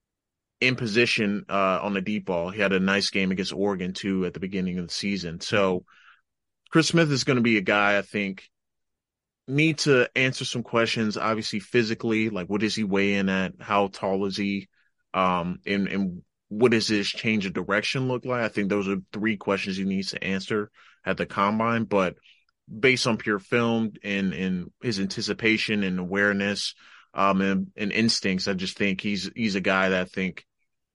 in position uh, on the deep ball. He had a nice game against Oregon too at the beginning of the season. So Chris Smith is going to be a guy I think need to answer some questions. Obviously, physically, like what does he weigh in at? How tall is he? Um, and and what does his change of direction look like? I think those are three questions he needs to answer at the combine, but based on pure film and, and his anticipation and awareness um, and, and instincts, I just think he's he's a guy that I think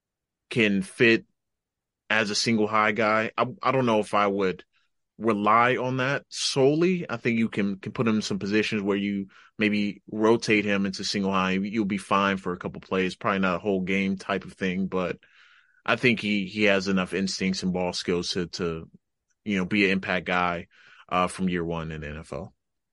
can fit as a single high guy. I, I don't know if I would rely on that solely. I think you can, can put him in some positions where you maybe rotate him into single high. You'll be fine for a couple plays, probably not a whole game type of thing, but I think he, he has enough instincts and ball skills to, to you know, be an impact guy Uh, from year one in the N F L.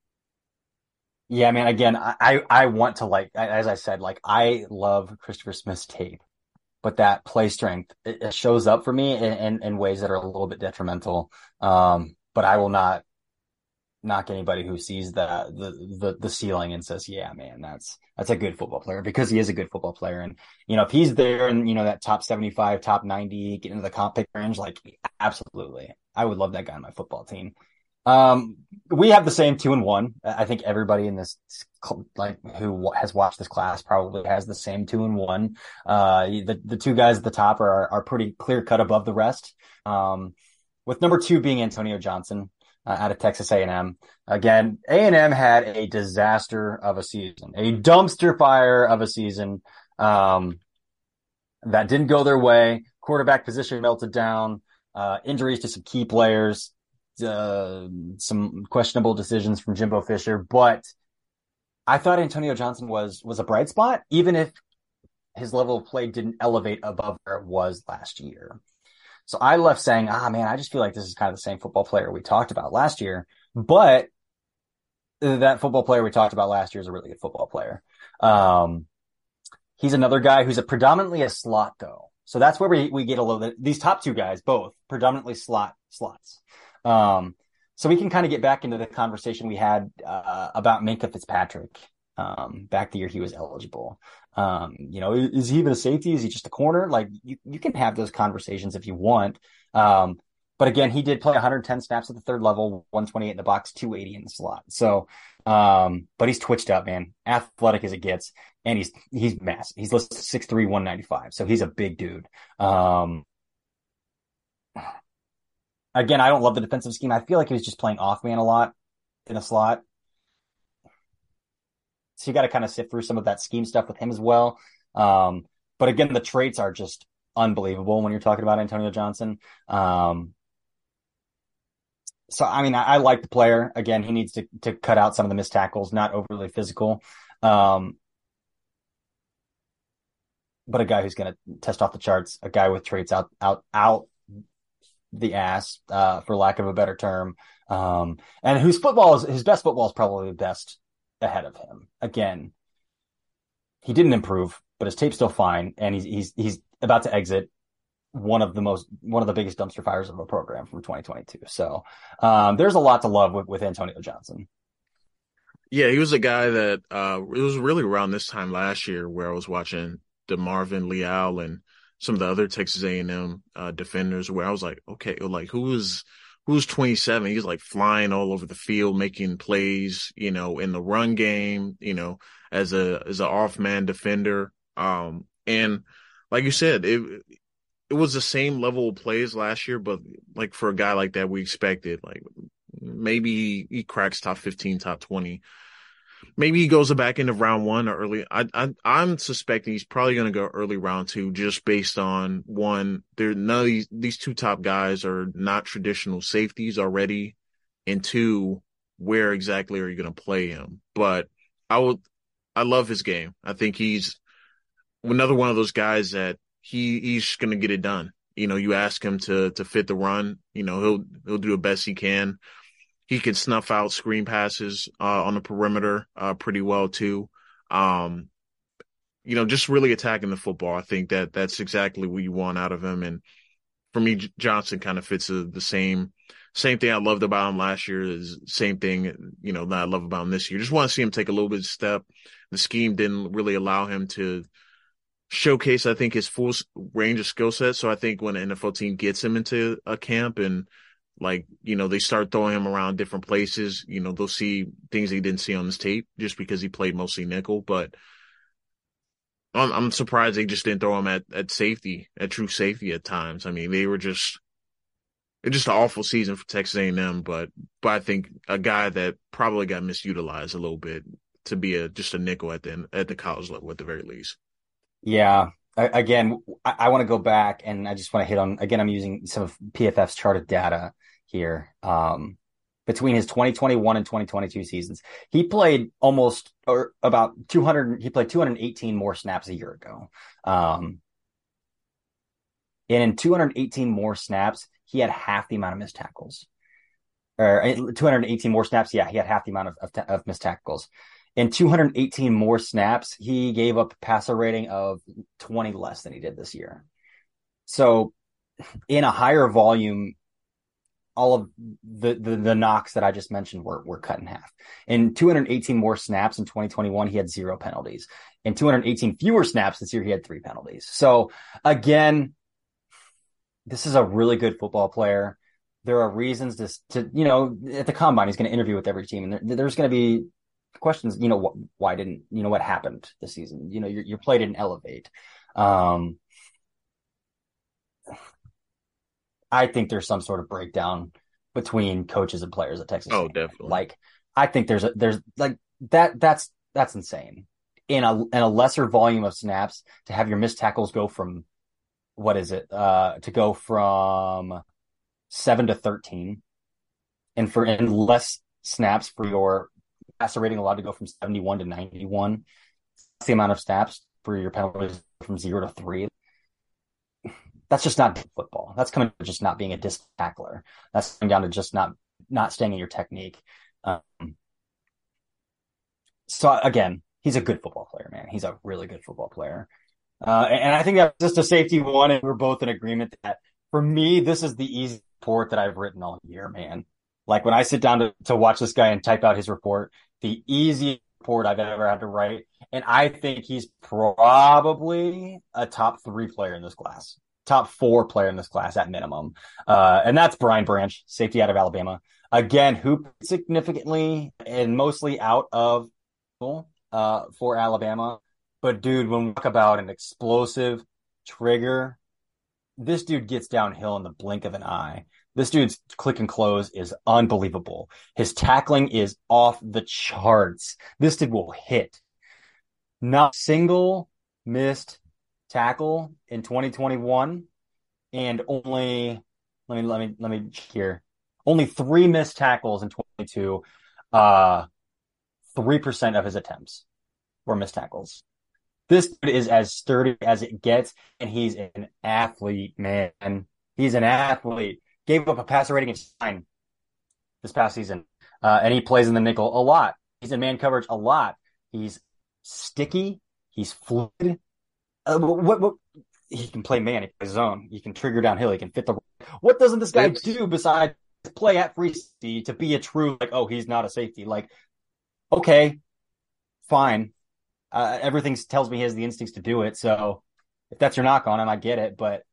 Yeah, man. Again, I, I want to like, as I said, like I love Christopher Smith's tape, but that play strength, it, it shows up for me in, in, in ways that are a little bit detrimental. Um, but I will not knock anybody who sees the, the, the, the ceiling and says, yeah, man, that's, that's a good football player, because he is a good football player. And, you know, if he's there and, you know, that top seventy-five, top ninety, get into the comp pick range, like absolutely. I would love that guy on my football team. Um, we have the same two and one. I think everybody in this, like, who has watched this class probably has the same two and one. Uh, the, the two guys at the top are, are pretty clear cut above the rest. Um, with number two being Antonio Johnson, uh, out of Texas A and M. Again, A and M had a disaster of a season, a dumpster fire of a season. Um, that didn't go their way. Quarterback position melted down, uh, injuries to some key players. Uh, some questionable decisions from Jimbo Fisher, but I thought Antonio Johnson was was a bright spot, even if his level of play didn't elevate above where it was last year. So I left saying, ah, man, I just feel like this is kind of the same football player we talked about last year, but that football player we talked about last year is a really good football player. Um, he's another guy who's a predominantly a slot, though. So that's where we, we get a little bit, these top two guys, both predominantly slot slots. Um, so we can kind of get back into the conversation we had uh, about Minkah Fitzpatrick um, back the year he was eligible. Um, you know, is, is he even a safety? Is he just a corner? Like you, you can have those conversations if you want. Um, but again, he did play one hundred ten snaps at the third level, one twenty-eight in the box, two eighty in the slot. So, um, but he's twitched up, man, athletic as it gets. And he's, he's massive. He's listed six three, one ninety-five. So he's a big dude. Um, Again, I don't love the defensive scheme. I feel like he was just playing off man a lot in a slot. So you got to kind of sift through some of that scheme stuff with him as well. Um, but again, the traits are just unbelievable when you're talking about Antonio Johnson. Um, so, I mean, I, I like the player. Again, he needs to, to cut out some of the missed tackles, not overly physical. Um, but a guy who's going to test off the charts, a guy with traits out, out, out the ass, uh, for lack of a better term. Um, and whose football is his best football is probably the best ahead of him. Again, he didn't improve, but his tape's still fine. And he's, he's, he's about to exit one of the most, one of the biggest dumpster fires of a program from twenty twenty-two. So, um, there's a lot to love with, with Antonio Johnson. Yeah, he was a guy that uh, it was really around this time last year where I was watching DeMarvin Leal and some of the other Texas A and M uh, defenders, where I was like, okay, like who was who's twenty-seven? He's like flying all over the field, making plays, you know, in the run game, you know, as a as an off man defender. Um, and like you said, it it was the same level of plays last year, but like for a guy like that, we expected like maybe he cracks top fifteen, top twenty. Maybe he goes back into round one or early. I, I, I'm suspecting he's probably going to go early round two, just based on one. There, none of these these two top guys are not traditional safeties already, and two, where exactly are you going to play him? But I would, I love his game. I think he's another one of those guys that he he's going to get it done. You know, you ask him to to fit the run, you know, he'll he'll do the best he can. He can snuff out screen passes uh, on the perimeter uh, pretty well too. Um, you know, just really attacking the football. I think that that's exactly what you want out of him. And for me, J- Johnson kind of fits the, the same same thing I loved about him last year is same thing, you know, that I love about him this year. Just want to see him take a little bit of step. The scheme didn't really allow him to showcase, I think, his full range of skill set. So I think when an N F L team gets him into a camp and like, you know, they start throwing him around different places, you know, they'll see things he didn't see on his tape just because he played mostly nickel. But I'm, I'm surprised they just didn't throw him at, at safety, at true safety at times. I mean, they were just, it's just an awful season for Texas A and M, but, but I think a guy that probably got misutilized a little bit to be a, just a nickel at the, at the college level at the very least. Yeah. I, again, I, I want to go back and I just want to hit on, again, I'm using some of P F F's charted data here. Um, between his twenty twenty-one and twenty twenty-two seasons, he played almost or about two hundred, he played two hundred eighteen more snaps a year ago. Um, and in two hundred eighteen more snaps, he had half the amount of missed tackles. Or two hundred eighteen more snaps, yeah, he had half the amount of, of, of missed tackles. In two hundred eighteen more snaps, he gave up a passer rating of twenty less than he did this year. So in a higher volume, all of the, the, the knocks that I just mentioned were, were cut in half. In two hundred eighteen more snaps in twenty twenty-one, he had zero penalties. In two hundred eighteen fewer snaps this year, he had three penalties. So again, this is a really good football player. There are reasons to, to you know, at the combine, he's going to interview with every team, and there, there's going to be questions, you know, wh- why didn't, you know, what happened this season? You know, your, your play didn't elevate. Um, I think there's some sort of breakdown between coaches and players at Texas. Oh, definitely. Like, I think there's a, there's like that, that's, that's insane. In a, in a lesser volume of snaps to have your missed tackles go from, what is it? Uh, to go from seven to thirteen, and for, and less snaps for your passer rating allowed to go from seventy-one to ninety-one. That's the amount of snaps for your penalties from zero to three. That's just not football. That's coming to just not being a disc tackler. That's coming down to just not not staying in your technique. Um, so again, he's a good football player, man. He's a really good football player. Uh, and, and I think that's just a safety one, and we're both in agreement that for me, this is the easy report that I've written all year, man. Like when I sit down to, to watch this guy and type out his report, the easiest report I've ever had to write. And I think he's probably a top three player in this class, top four player in this class at minimum. Uh, and that's Brian Branch, safety out of Alabama. Again, hooped significantly and mostly out of uh, for Alabama. But dude, when we talk about an explosive trigger, this dude gets downhill in the blink of an eye. This dude's click and close is unbelievable. His tackling is off the charts. This dude will hit. Not a single missed tackle in twenty twenty-one, and only let me let me let me check here. Only three missed tackles in twenty-two. Uh, three percent of his attempts were missed tackles. This dude is as sturdy as it gets, and he's an athlete, man. He's an athlete. Gave up a passer rating of nine this past season, uh, and he plays in the nickel a lot. He's in man coverage a lot. He's sticky. He's fluid. Uh, what, what, he can play man. He can play zone. He can trigger downhill. He can fit the. What doesn't this guy do besides play at free safety to be a true like? Oh, he's not a safety. Like, okay, fine. Uh, everything tells me he has the instincts to do it. So if that's your knock on him, I get it. But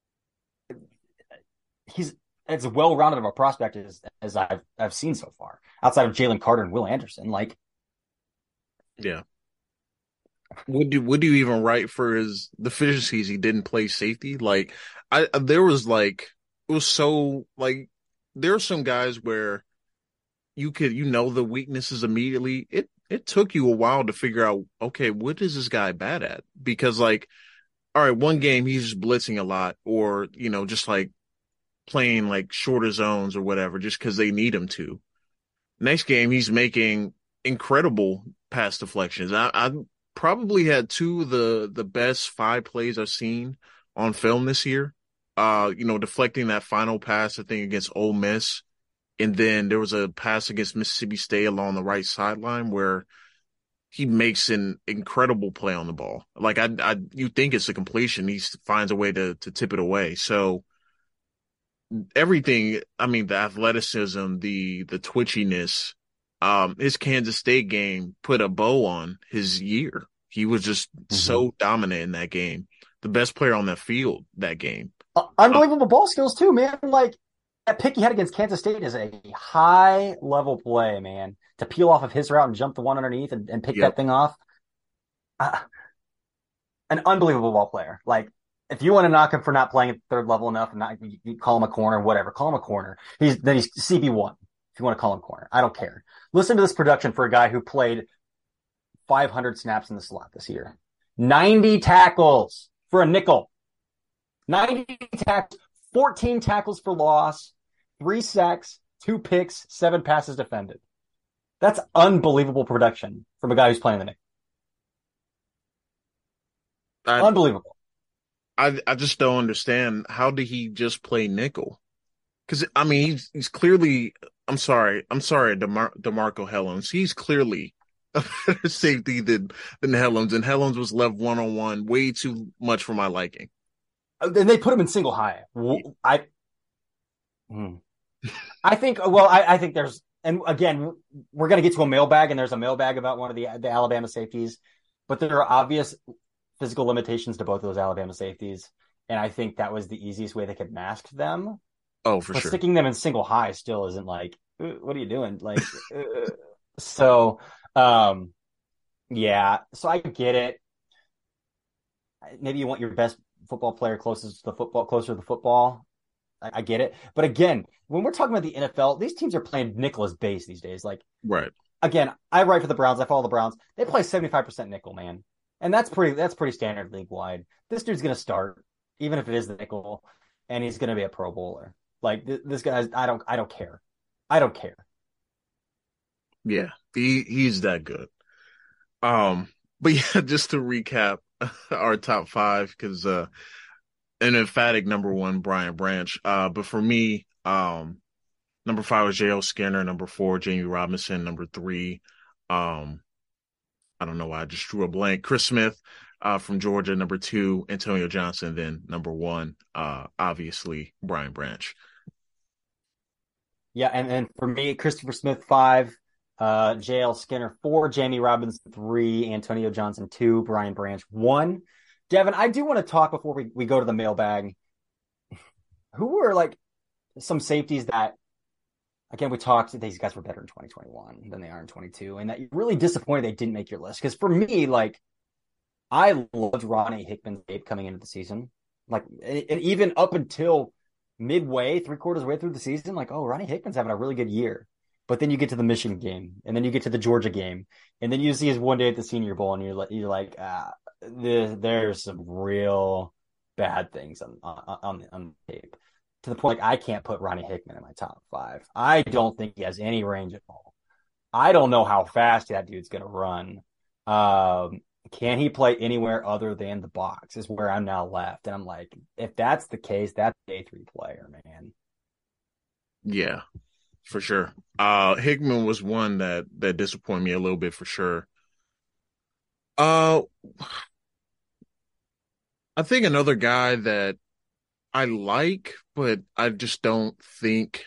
he's as well-rounded of a prospect as, as I've I've seen so far, outside of Jalen Carter and Will Anderson. Like, yeah. Would do would you even write for his deficiencies? He didn't play safety. Like, I there was like it was so like there are some guys where you could you know the weaknesses immediately. It it took you a while to figure out, okay, what is this guy bad at? Because like, all right, one game he's just blitzing a lot, or you know, just like playing like shorter zones or whatever, just because they need him to. Next game he's making incredible pass deflections. I, I probably had two of the the best five plays I've seen on film this year. Uh, you know, deflecting that final pass, I think, against Ole Miss. And then there was a pass against Mississippi State along the right sideline where he makes an incredible play on the ball. Like I, I you think it's a completion, he finds a way to to tip it away. So everything, I mean, the athleticism, the the twitchiness, um, his Kansas State game put a bow on his year. He was just mm-hmm. so dominant in that game. The best player on that field that game. Uh, unbelievable uh, ball skills too, man. Like that pick he had against Kansas State is a high level play, man. To peel off of his route and jump the one underneath and, and pick yep. that thing off. Uh, an unbelievable ball player. Like, if you want to knock him for not playing at third level enough and not you, you call him a corner, whatever, call him a corner. He's then he's C B one. If you want to call him corner, I don't care. Listen to this production for a guy who played five hundred snaps in the slot this year. ninety tackles for a nickel. ninety tackles, fourteen tackles for loss, three sacks, two picks, seven passes defended. That's unbelievable production from a guy who's playing the nickel. I, Unbelievable. I I just don't understand, how did he just play nickel? Because I mean, he's he's clearly. I'm sorry, I'm sorry, DeMar- DeMarco Hellams. He's clearly a better safety than than Hellams, and Hellams was left one on one way too much for my liking. And they put him in single high. I, hmm. I think. Well, I, I think there's, and again, we're going to get to a mailbag, and there's a mailbag about one of the the Alabama safeties, but there are obvious physical limitations to both of those Alabama safeties, and I think that was the easiest way they could mask them. Oh, for but sure. Sticking them in single high still isn't like, what are you doing? Like, uh, so, um, yeah. So I get it. Maybe you want your best football player closest to the football, closer to the football. I, I get it. But again, when we're talking about the N F L, these teams are playing nickel as base these days. Like, right. Again, I write for the Browns. I follow the Browns. They play seventy-five percent nickel, man. And that's pretty, that's pretty standard league wide. This dude's going to start, even if it is the nickel, and he's going to be a Pro Bowler. Like th- this guy, I don't, I don't care. I don't care. Yeah, he he's that good. Um, but yeah, just to recap our top five, because uh, an emphatic number one, Brian Branch. Uh, but for me, um, number five was J L Skinner. Number four, Jamie Robinson. Number three, um, I don't know why I just drew a blank. Chris Smith, uh, from Georgia. Number two, Antonio Johnson. Then number one, uh, obviously Brian Branch. Yeah, and then for me, Christopher Smith five, uh, J L Skinner four, Jamie Robinson three, Antonio Johnson two, Brian Branch one. Devin, I do want to talk before we, we go to the mailbag. Who were like some safeties that, again, we talked, these guys were better in twenty twenty-one than they are in twenty-two, and that you're really disappointed they didn't make your list. Because for me, like, I loved Ronnie Hickman's tape coming into the season. Like, and even up until midway, three quarters way through the season, like, oh, Ronnie Hickman's having a really good year. But then you get to the Michigan game, and then you get to the Georgia game, and then you see his one day at the Senior Bowl, and you're like, you're like, ah, the, there's some real bad things on on, on, on the tape. To the point, like, I can't put Ronnie Hickman in my top five. I don't think he has any range at all. I don't know how fast that dude's going to run. Um, can he play anywhere other than the box is where I'm now left. And I'm like, if that's the case, that's a day three player, man. Yeah, for sure. Uh, Hickman was one that that disappointed me a little bit for sure. Uh, I think another guy that I like, but I just don't think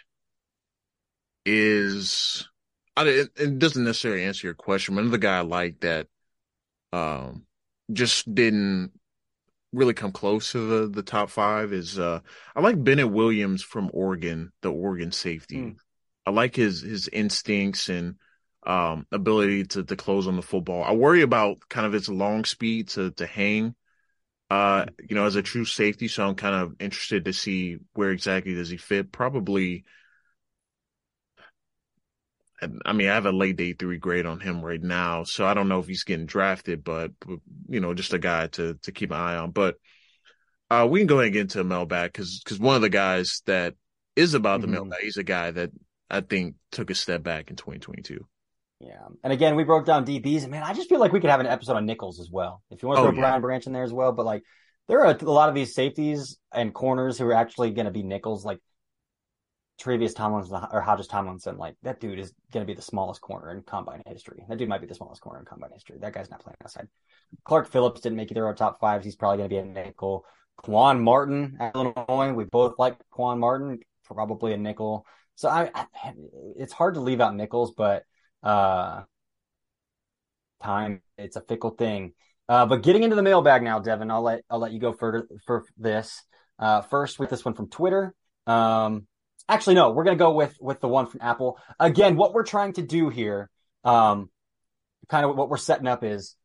is. I, it, it doesn't necessarily answer your question. But another guy I like that um just didn't really come close to the the top five is uh I like Bennett Williams from Oregon, the Oregon safety. Mm. I like his his instincts and um ability to to close on the football. I worry about kind of his long speed to to hang uh you know as a true safety, so I'm kind of interested to see where exactly does he fit. Probably I mean, I have a late day three grade on him right now, so I don't know if he's getting drafted, but you know, just a guy to to keep an eye on. But Uh, we can go ahead and get into mailbag because because one of the guys that is about the Mm-hmm. mailbag, he's a guy that I think took a step back in twenty twenty-two. Yeah. And again, we broke down D Bs, and man, I just feel like we could have an episode on Nichols as well. If you want to Oh throw yeah, Brian Branch in there as well, but like there are a, a lot of these safeties and corners who are actually going to be Nichols, like Tre'Vius Tomlinson or Hodges Tomlinson. Like that dude is going to be the smallest corner in combine history. That dude might be the smallest corner in combine history. That guy's not playing outside. Clark Phillips didn't make either of our top fives. He's probably going to be a nickel. Quan Martin at Illinois. We both like Quan Martin, probably a nickel. So I, I it's hard to leave out nickels, but uh time. It's a fickle thing. Uh, but getting into the mailbag now, Devin, I'll let I'll let you go for for this. Uh, first with this one from Twitter. Um, actually, no, we're gonna go with with the one from Apple. Again, what we're trying to do here, um, kind of what we're setting up is,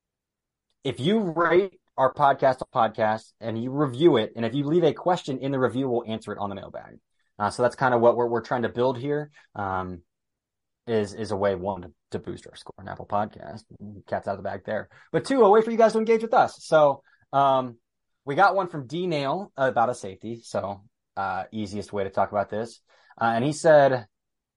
if you rate our podcast podcast and you review it, and if you leave a question in the review, we'll answer it on the mailbag. Uh, so that's kind of what we're we're trying to build here. Um, is is a way, one, to, to boost our score on Apple Podcast. Cat's out of the bag there. But two, a way for you guys to engage with us. So um, we got one from D Nail about a safety. So uh, easiest way to talk about this. Uh, and he said,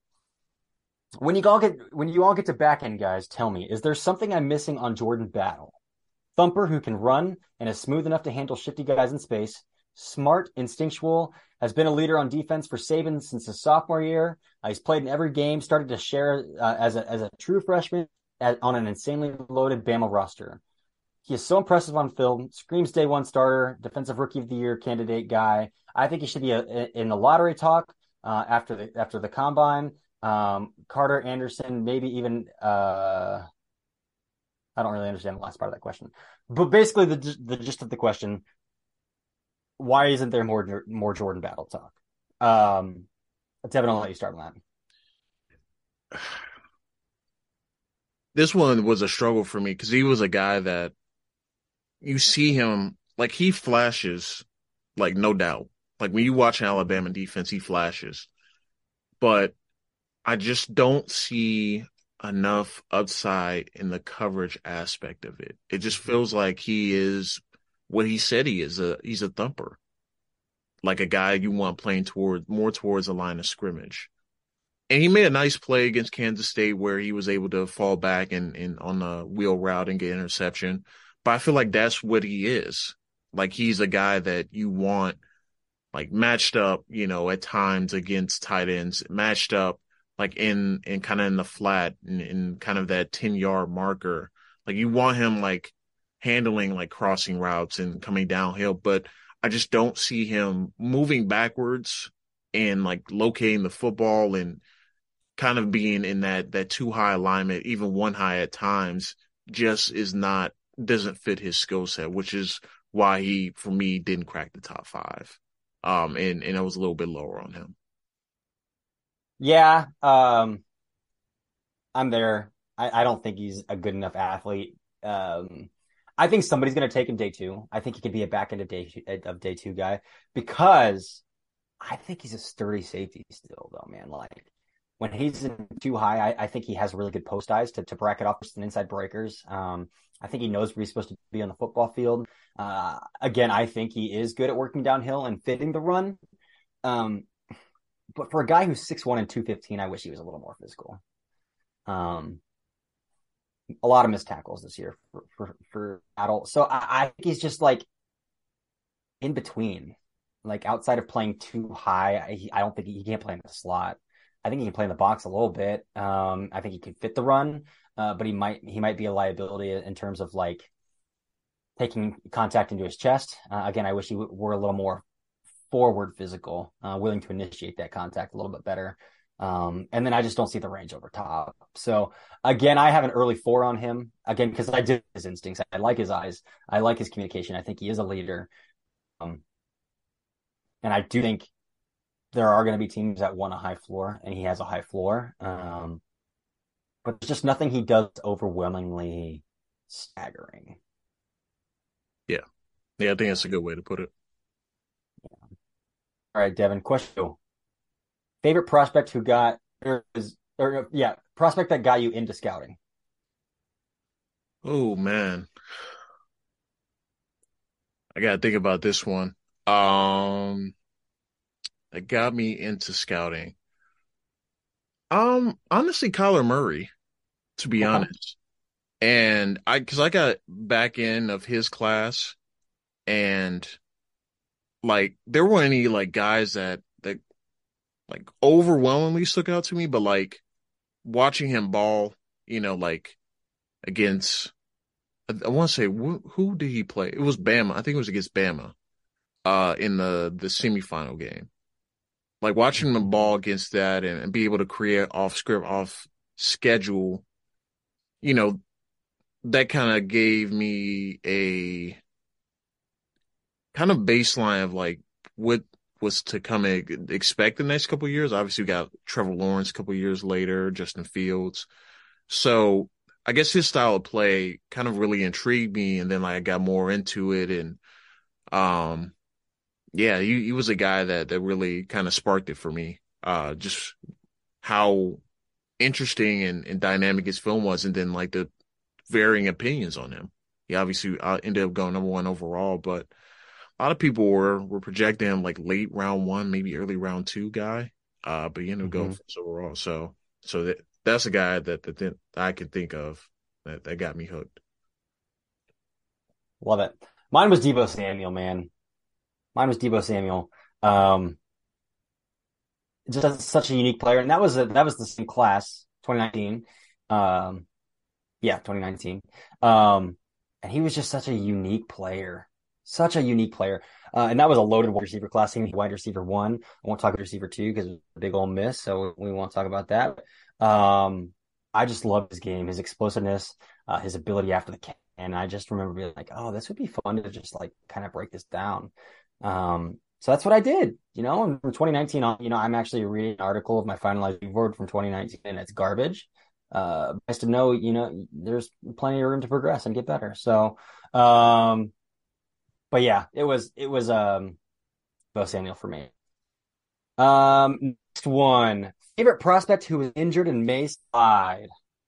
when you all get when you all get to back end, guys, tell me, is there something I'm missing on Jordan Battle? Thumper who can run and is smooth enough to handle shifty guys in space. Smart, instinctual, has been a leader on defense for Saban since his sophomore year. Uh, he's played in every game, started to share uh, as a as a true freshman at, on an insanely loaded Bama roster. He is so impressive on film, screams day one starter, defensive rookie of the year candidate guy. I think he should be a, a, in the lottery talk uh, after the after the combine. Um, Carter Anderson, maybe even uh, I don't really understand the last part of that question, but basically the the gist of the question: why isn't there more more Jordan Battle talk? Um, Devin, I'll let you start on that. this one was a struggle for me because he was a guy that you see him like he flashes, like no doubt. Like when you watch an Alabama defense, he flashes, but I just don't see enough upside in the coverage aspect of it. It just feels like he is what he said he is. A he's a thumper, like a guy you want playing toward more towards a line of scrimmage. And he made a nice play against Kansas State where he was able to fall back and, and on the wheel route and get interception. But I feel like that's what he is. Like he's a guy that you want like matched up, you know, at times against tight ends, matched up like in in kind of in the flat in, in kind of that ten yard marker. Like you want him like handling like crossing routes and coming downhill, but I just don't see him moving backwards and like locating the football and kind of being in that that two high alignment, even one high at times, just is not doesn't fit his skill set, which is why he for me didn't crack the top five. Um, and and I was a little bit lower on him. Yeah, um, I'm there. I, I don't think he's a good enough athlete. Um, I think somebody's going to take him day two. I think he could be a back end of day of day two guy because I think he's a sturdy safety still, though, man. Like when he's in too high, I, I think he has really good post eyes to, to bracket off some inside breakers. Um, I think he knows where he's supposed to be on the football field. Uh, again, I think he is good at working downhill and fitting the run. Um, but for a guy who's six one and two fifteen, I wish he was a little more physical. Um, a lot of missed tackles this year for for, for Adult. So I, I think he's just like in between, like outside of playing too high. I, I don't think he, he can't play in the slot. I think he can play in the box a little bit. Um, I think he can fit the run, uh, but he might he might be a liability in terms of like taking contact into his chest. Uh, again, I wish he w- were a little more forward physical, uh, willing to initiate that contact a little bit better. Um, and then I just don't see the range over top. So again, I have an early four on him again, because I did his instincts. I like his eyes. I like his communication. I think he is a leader. Um, and I do think there are going to be teams that want a high floor, and he has a high floor. Um, but there's just nothing he does overwhelmingly staggering. Yeah. Yeah, I think that's a good way to put it. All right, Devin, question. Favorite prospect who got, or, is, or yeah, prospect that got you into scouting? Oh, man. I got to think about this one. Um, that got me into scouting. Um, honestly, Kyler Murray, to be Okay. honest. And I, cause I got back in of his class, and like there weren't any like guys that that like overwhelmingly stuck out to me, but like watching him ball, you know, like against I, I want to say who, who did he play? It was Bama. I think it was against Bama, uh, in the the semifinal game. Like watching the ball against that, and, and be able to create off script, off schedule, you know, that kind of gave me a kind of baseline of like what was to come and expect the next couple of years. Obviously, we got Trevor Lawrence a couple of years later, Justin Fields. So I guess his style of play kind of really intrigued me, and then like I got more into it, and um, yeah, he, he was a guy that that really kind of sparked it for me. Uh, just how interesting and, and dynamic his film was, and then like the varying opinions on him. He obviously uh, ended up going number one overall, but a lot of people were were projecting him like late round one, maybe early round two guy. Uh, but he ended up going Mm-hmm. first overall. So so that that's a guy that that, that I can think of that, that got me hooked. Love it. Mine was Debo Samuel, man. Mine was Debo Samuel. Um, just such a unique player, and that was a, that was the same class, twenty nineteen. Um, yeah, twenty nineteen. Um, and he was just such a unique player, such a unique player. Uh, and that was a loaded wide receiver class. He was wide receiver one. I won't talk about receiver two because it was a big old miss, so we won't talk about that. Um, I just love his game, his explosiveness, uh, his ability after the catch. And I just remember being like, oh, this would be fun to just like kind of break this down. Um, so that's what I did, you know, and from twenty nineteen on, you know, I'm actually reading an article of my finalized board from twenty nineteen, and it's garbage. Uh, nice to know, you know, there's plenty of room to progress and get better. So, um, but yeah, it was, it was, um, Bo Samuel for me. Um, next one, favorite prospect who was injured and may slide.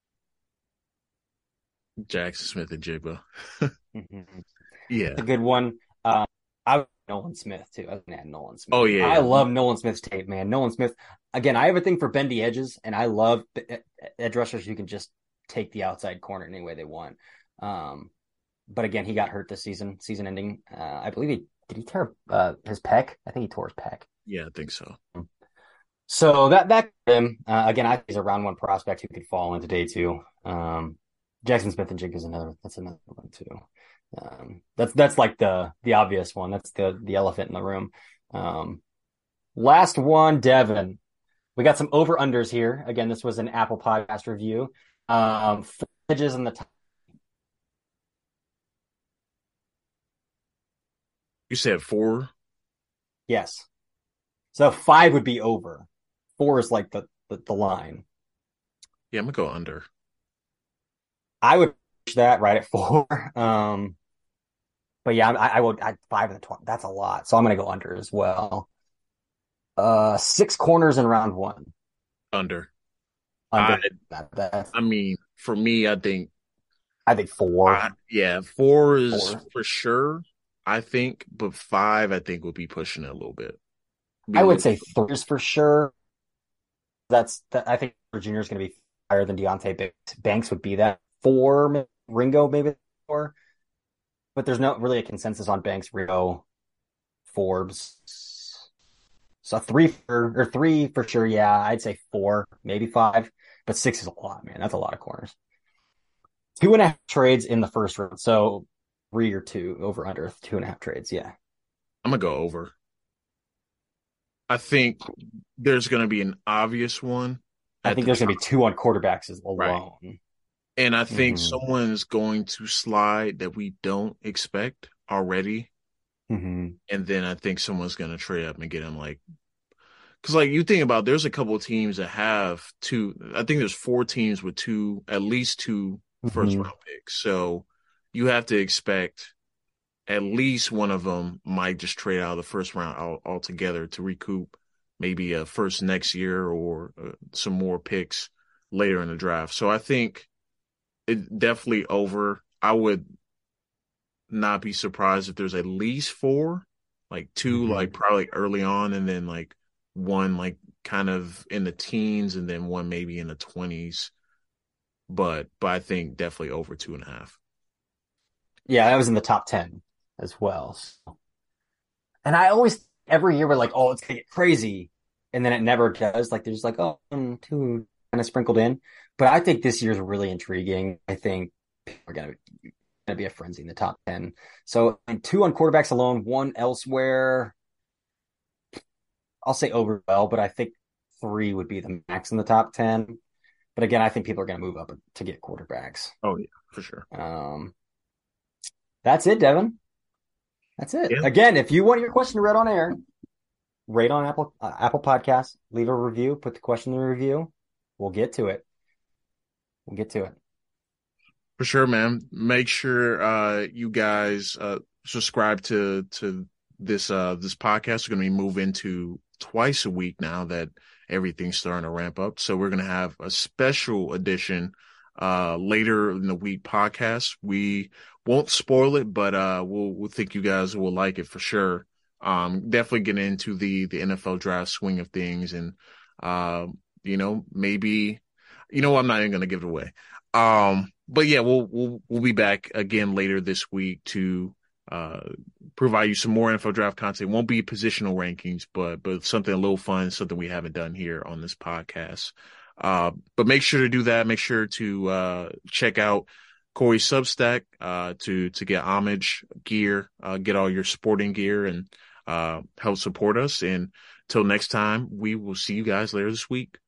Jackson Smith and Jigba. Mhm. Yeah. A good one. Um, I would Nolan Smith too. I was gonna add Nolan Smith. Oh yeah. I yeah. love Nolan Smith's tape, man. Nolan Smith. Again, I have a thing for bendy edges, and I love edge rushers who can just take the outside corner any way they want. Um, but again, he got hurt this season, season ending. Uh, I believe he did he tear uh, his pec. I think he tore his pec. Yeah, I think so. So that that him uh, again. I think he's a round one prospect who could fall into day two. Um, Jackson Smith and Jig is another. That's another one too. Um, that's that's like the the obvious one. That's the the elephant in the room. Um, last one, Devin. We got some over unders here. Again, this was an Apple Podcast review. Um, edges in the top. You said four? Yes. So five would be over. Four is like the the, the line. Yeah, I'm gonna go under. I would push that right at four. Um, but yeah, I, I would. I five in the twelve. That's a lot. So I'm gonna go under as well. Uh, six corners in round one. Under. Under I that. That's, I mean, for me, I think I think four. I, yeah, four is Four. for sure. I think, but five, I think, would be pushing it a little bit. Be I a would little say three is for sure. That's that. I think Junior is going to be higher than Deontay Banks. Banks would be that four, Ringo maybe four, but there's not really a consensus on Banks, Ringo, Forbes. So three for, or three for sure. Yeah, I'd say four, maybe five, but six is a lot, man. That's a lot of corners. Two and a half trades in the first round. So three or two over under two and a half trades. Yeah. I'm going to go over. I think there's going to be an obvious one. I think the there's going to be two on quarterbacks alone. Right. And I think mm-hmm. someone's going to slide that we don't expect already. Mm-hmm. And then I think someone's going to trade up and get him like, because like you think about, there's a couple of teams that have two. I think there's four teams with two, at least two mm-hmm. first round picks. So you have to expect at least one of them might just trade out of the first round all, altogether to recoup maybe a first next year or uh, some more picks later in the draft. So I think it definitely over. I would not be surprised if there's at least four, like two, mm-hmm. like probably early on, and then like one like kind of in the teens, and then one maybe in the twenties. But but I think definitely over two and a half. Yeah, that was in the top ten as well. So. And I always every year we're like, oh, it's gonna get crazy, and then it never does. Like there's like oh, one, two kind of sprinkled in. But I think this year's really intriguing. I think we're gonna. Going to be a frenzy in the top ten. So and two on quarterbacks alone, one elsewhere. I'll say over well, but I think three would be the max in the top ten. But again, I think people are going to move up to get quarterbacks. Oh yeah, for sure. Um, that's it, Devin. That's it. Yeah. Again, if you want your question read on air, rate on Apple uh, Apple Podcasts, leave a review, put the question in the review. We'll get to it. We'll get to it. For sure, man. Make sure uh, you guys uh, subscribe to to this uh, this podcast. We're going to be moving to twice a week now that everything's starting to ramp up. So we're going to have a special edition uh, later in the week podcast. We won't spoil it, but uh, we'll we'll think you guys will like it for sure. Um, definitely get into the the N F L draft swing of things, and uh, you know maybe you know I'm not even going to give it away. Um, but yeah, we'll, we'll, we'll be back again later this week to, uh, provide you some more N F L draft content. It won't be positional rankings, but, but something a little fun, something we haven't done here on this podcast. Uh, but make sure to do that. Make sure to, uh, check out Corey's Substack, uh, to, to get homage gear, uh, get all your sporting gear and, uh, help support us. And till next time, we will see you guys later this week.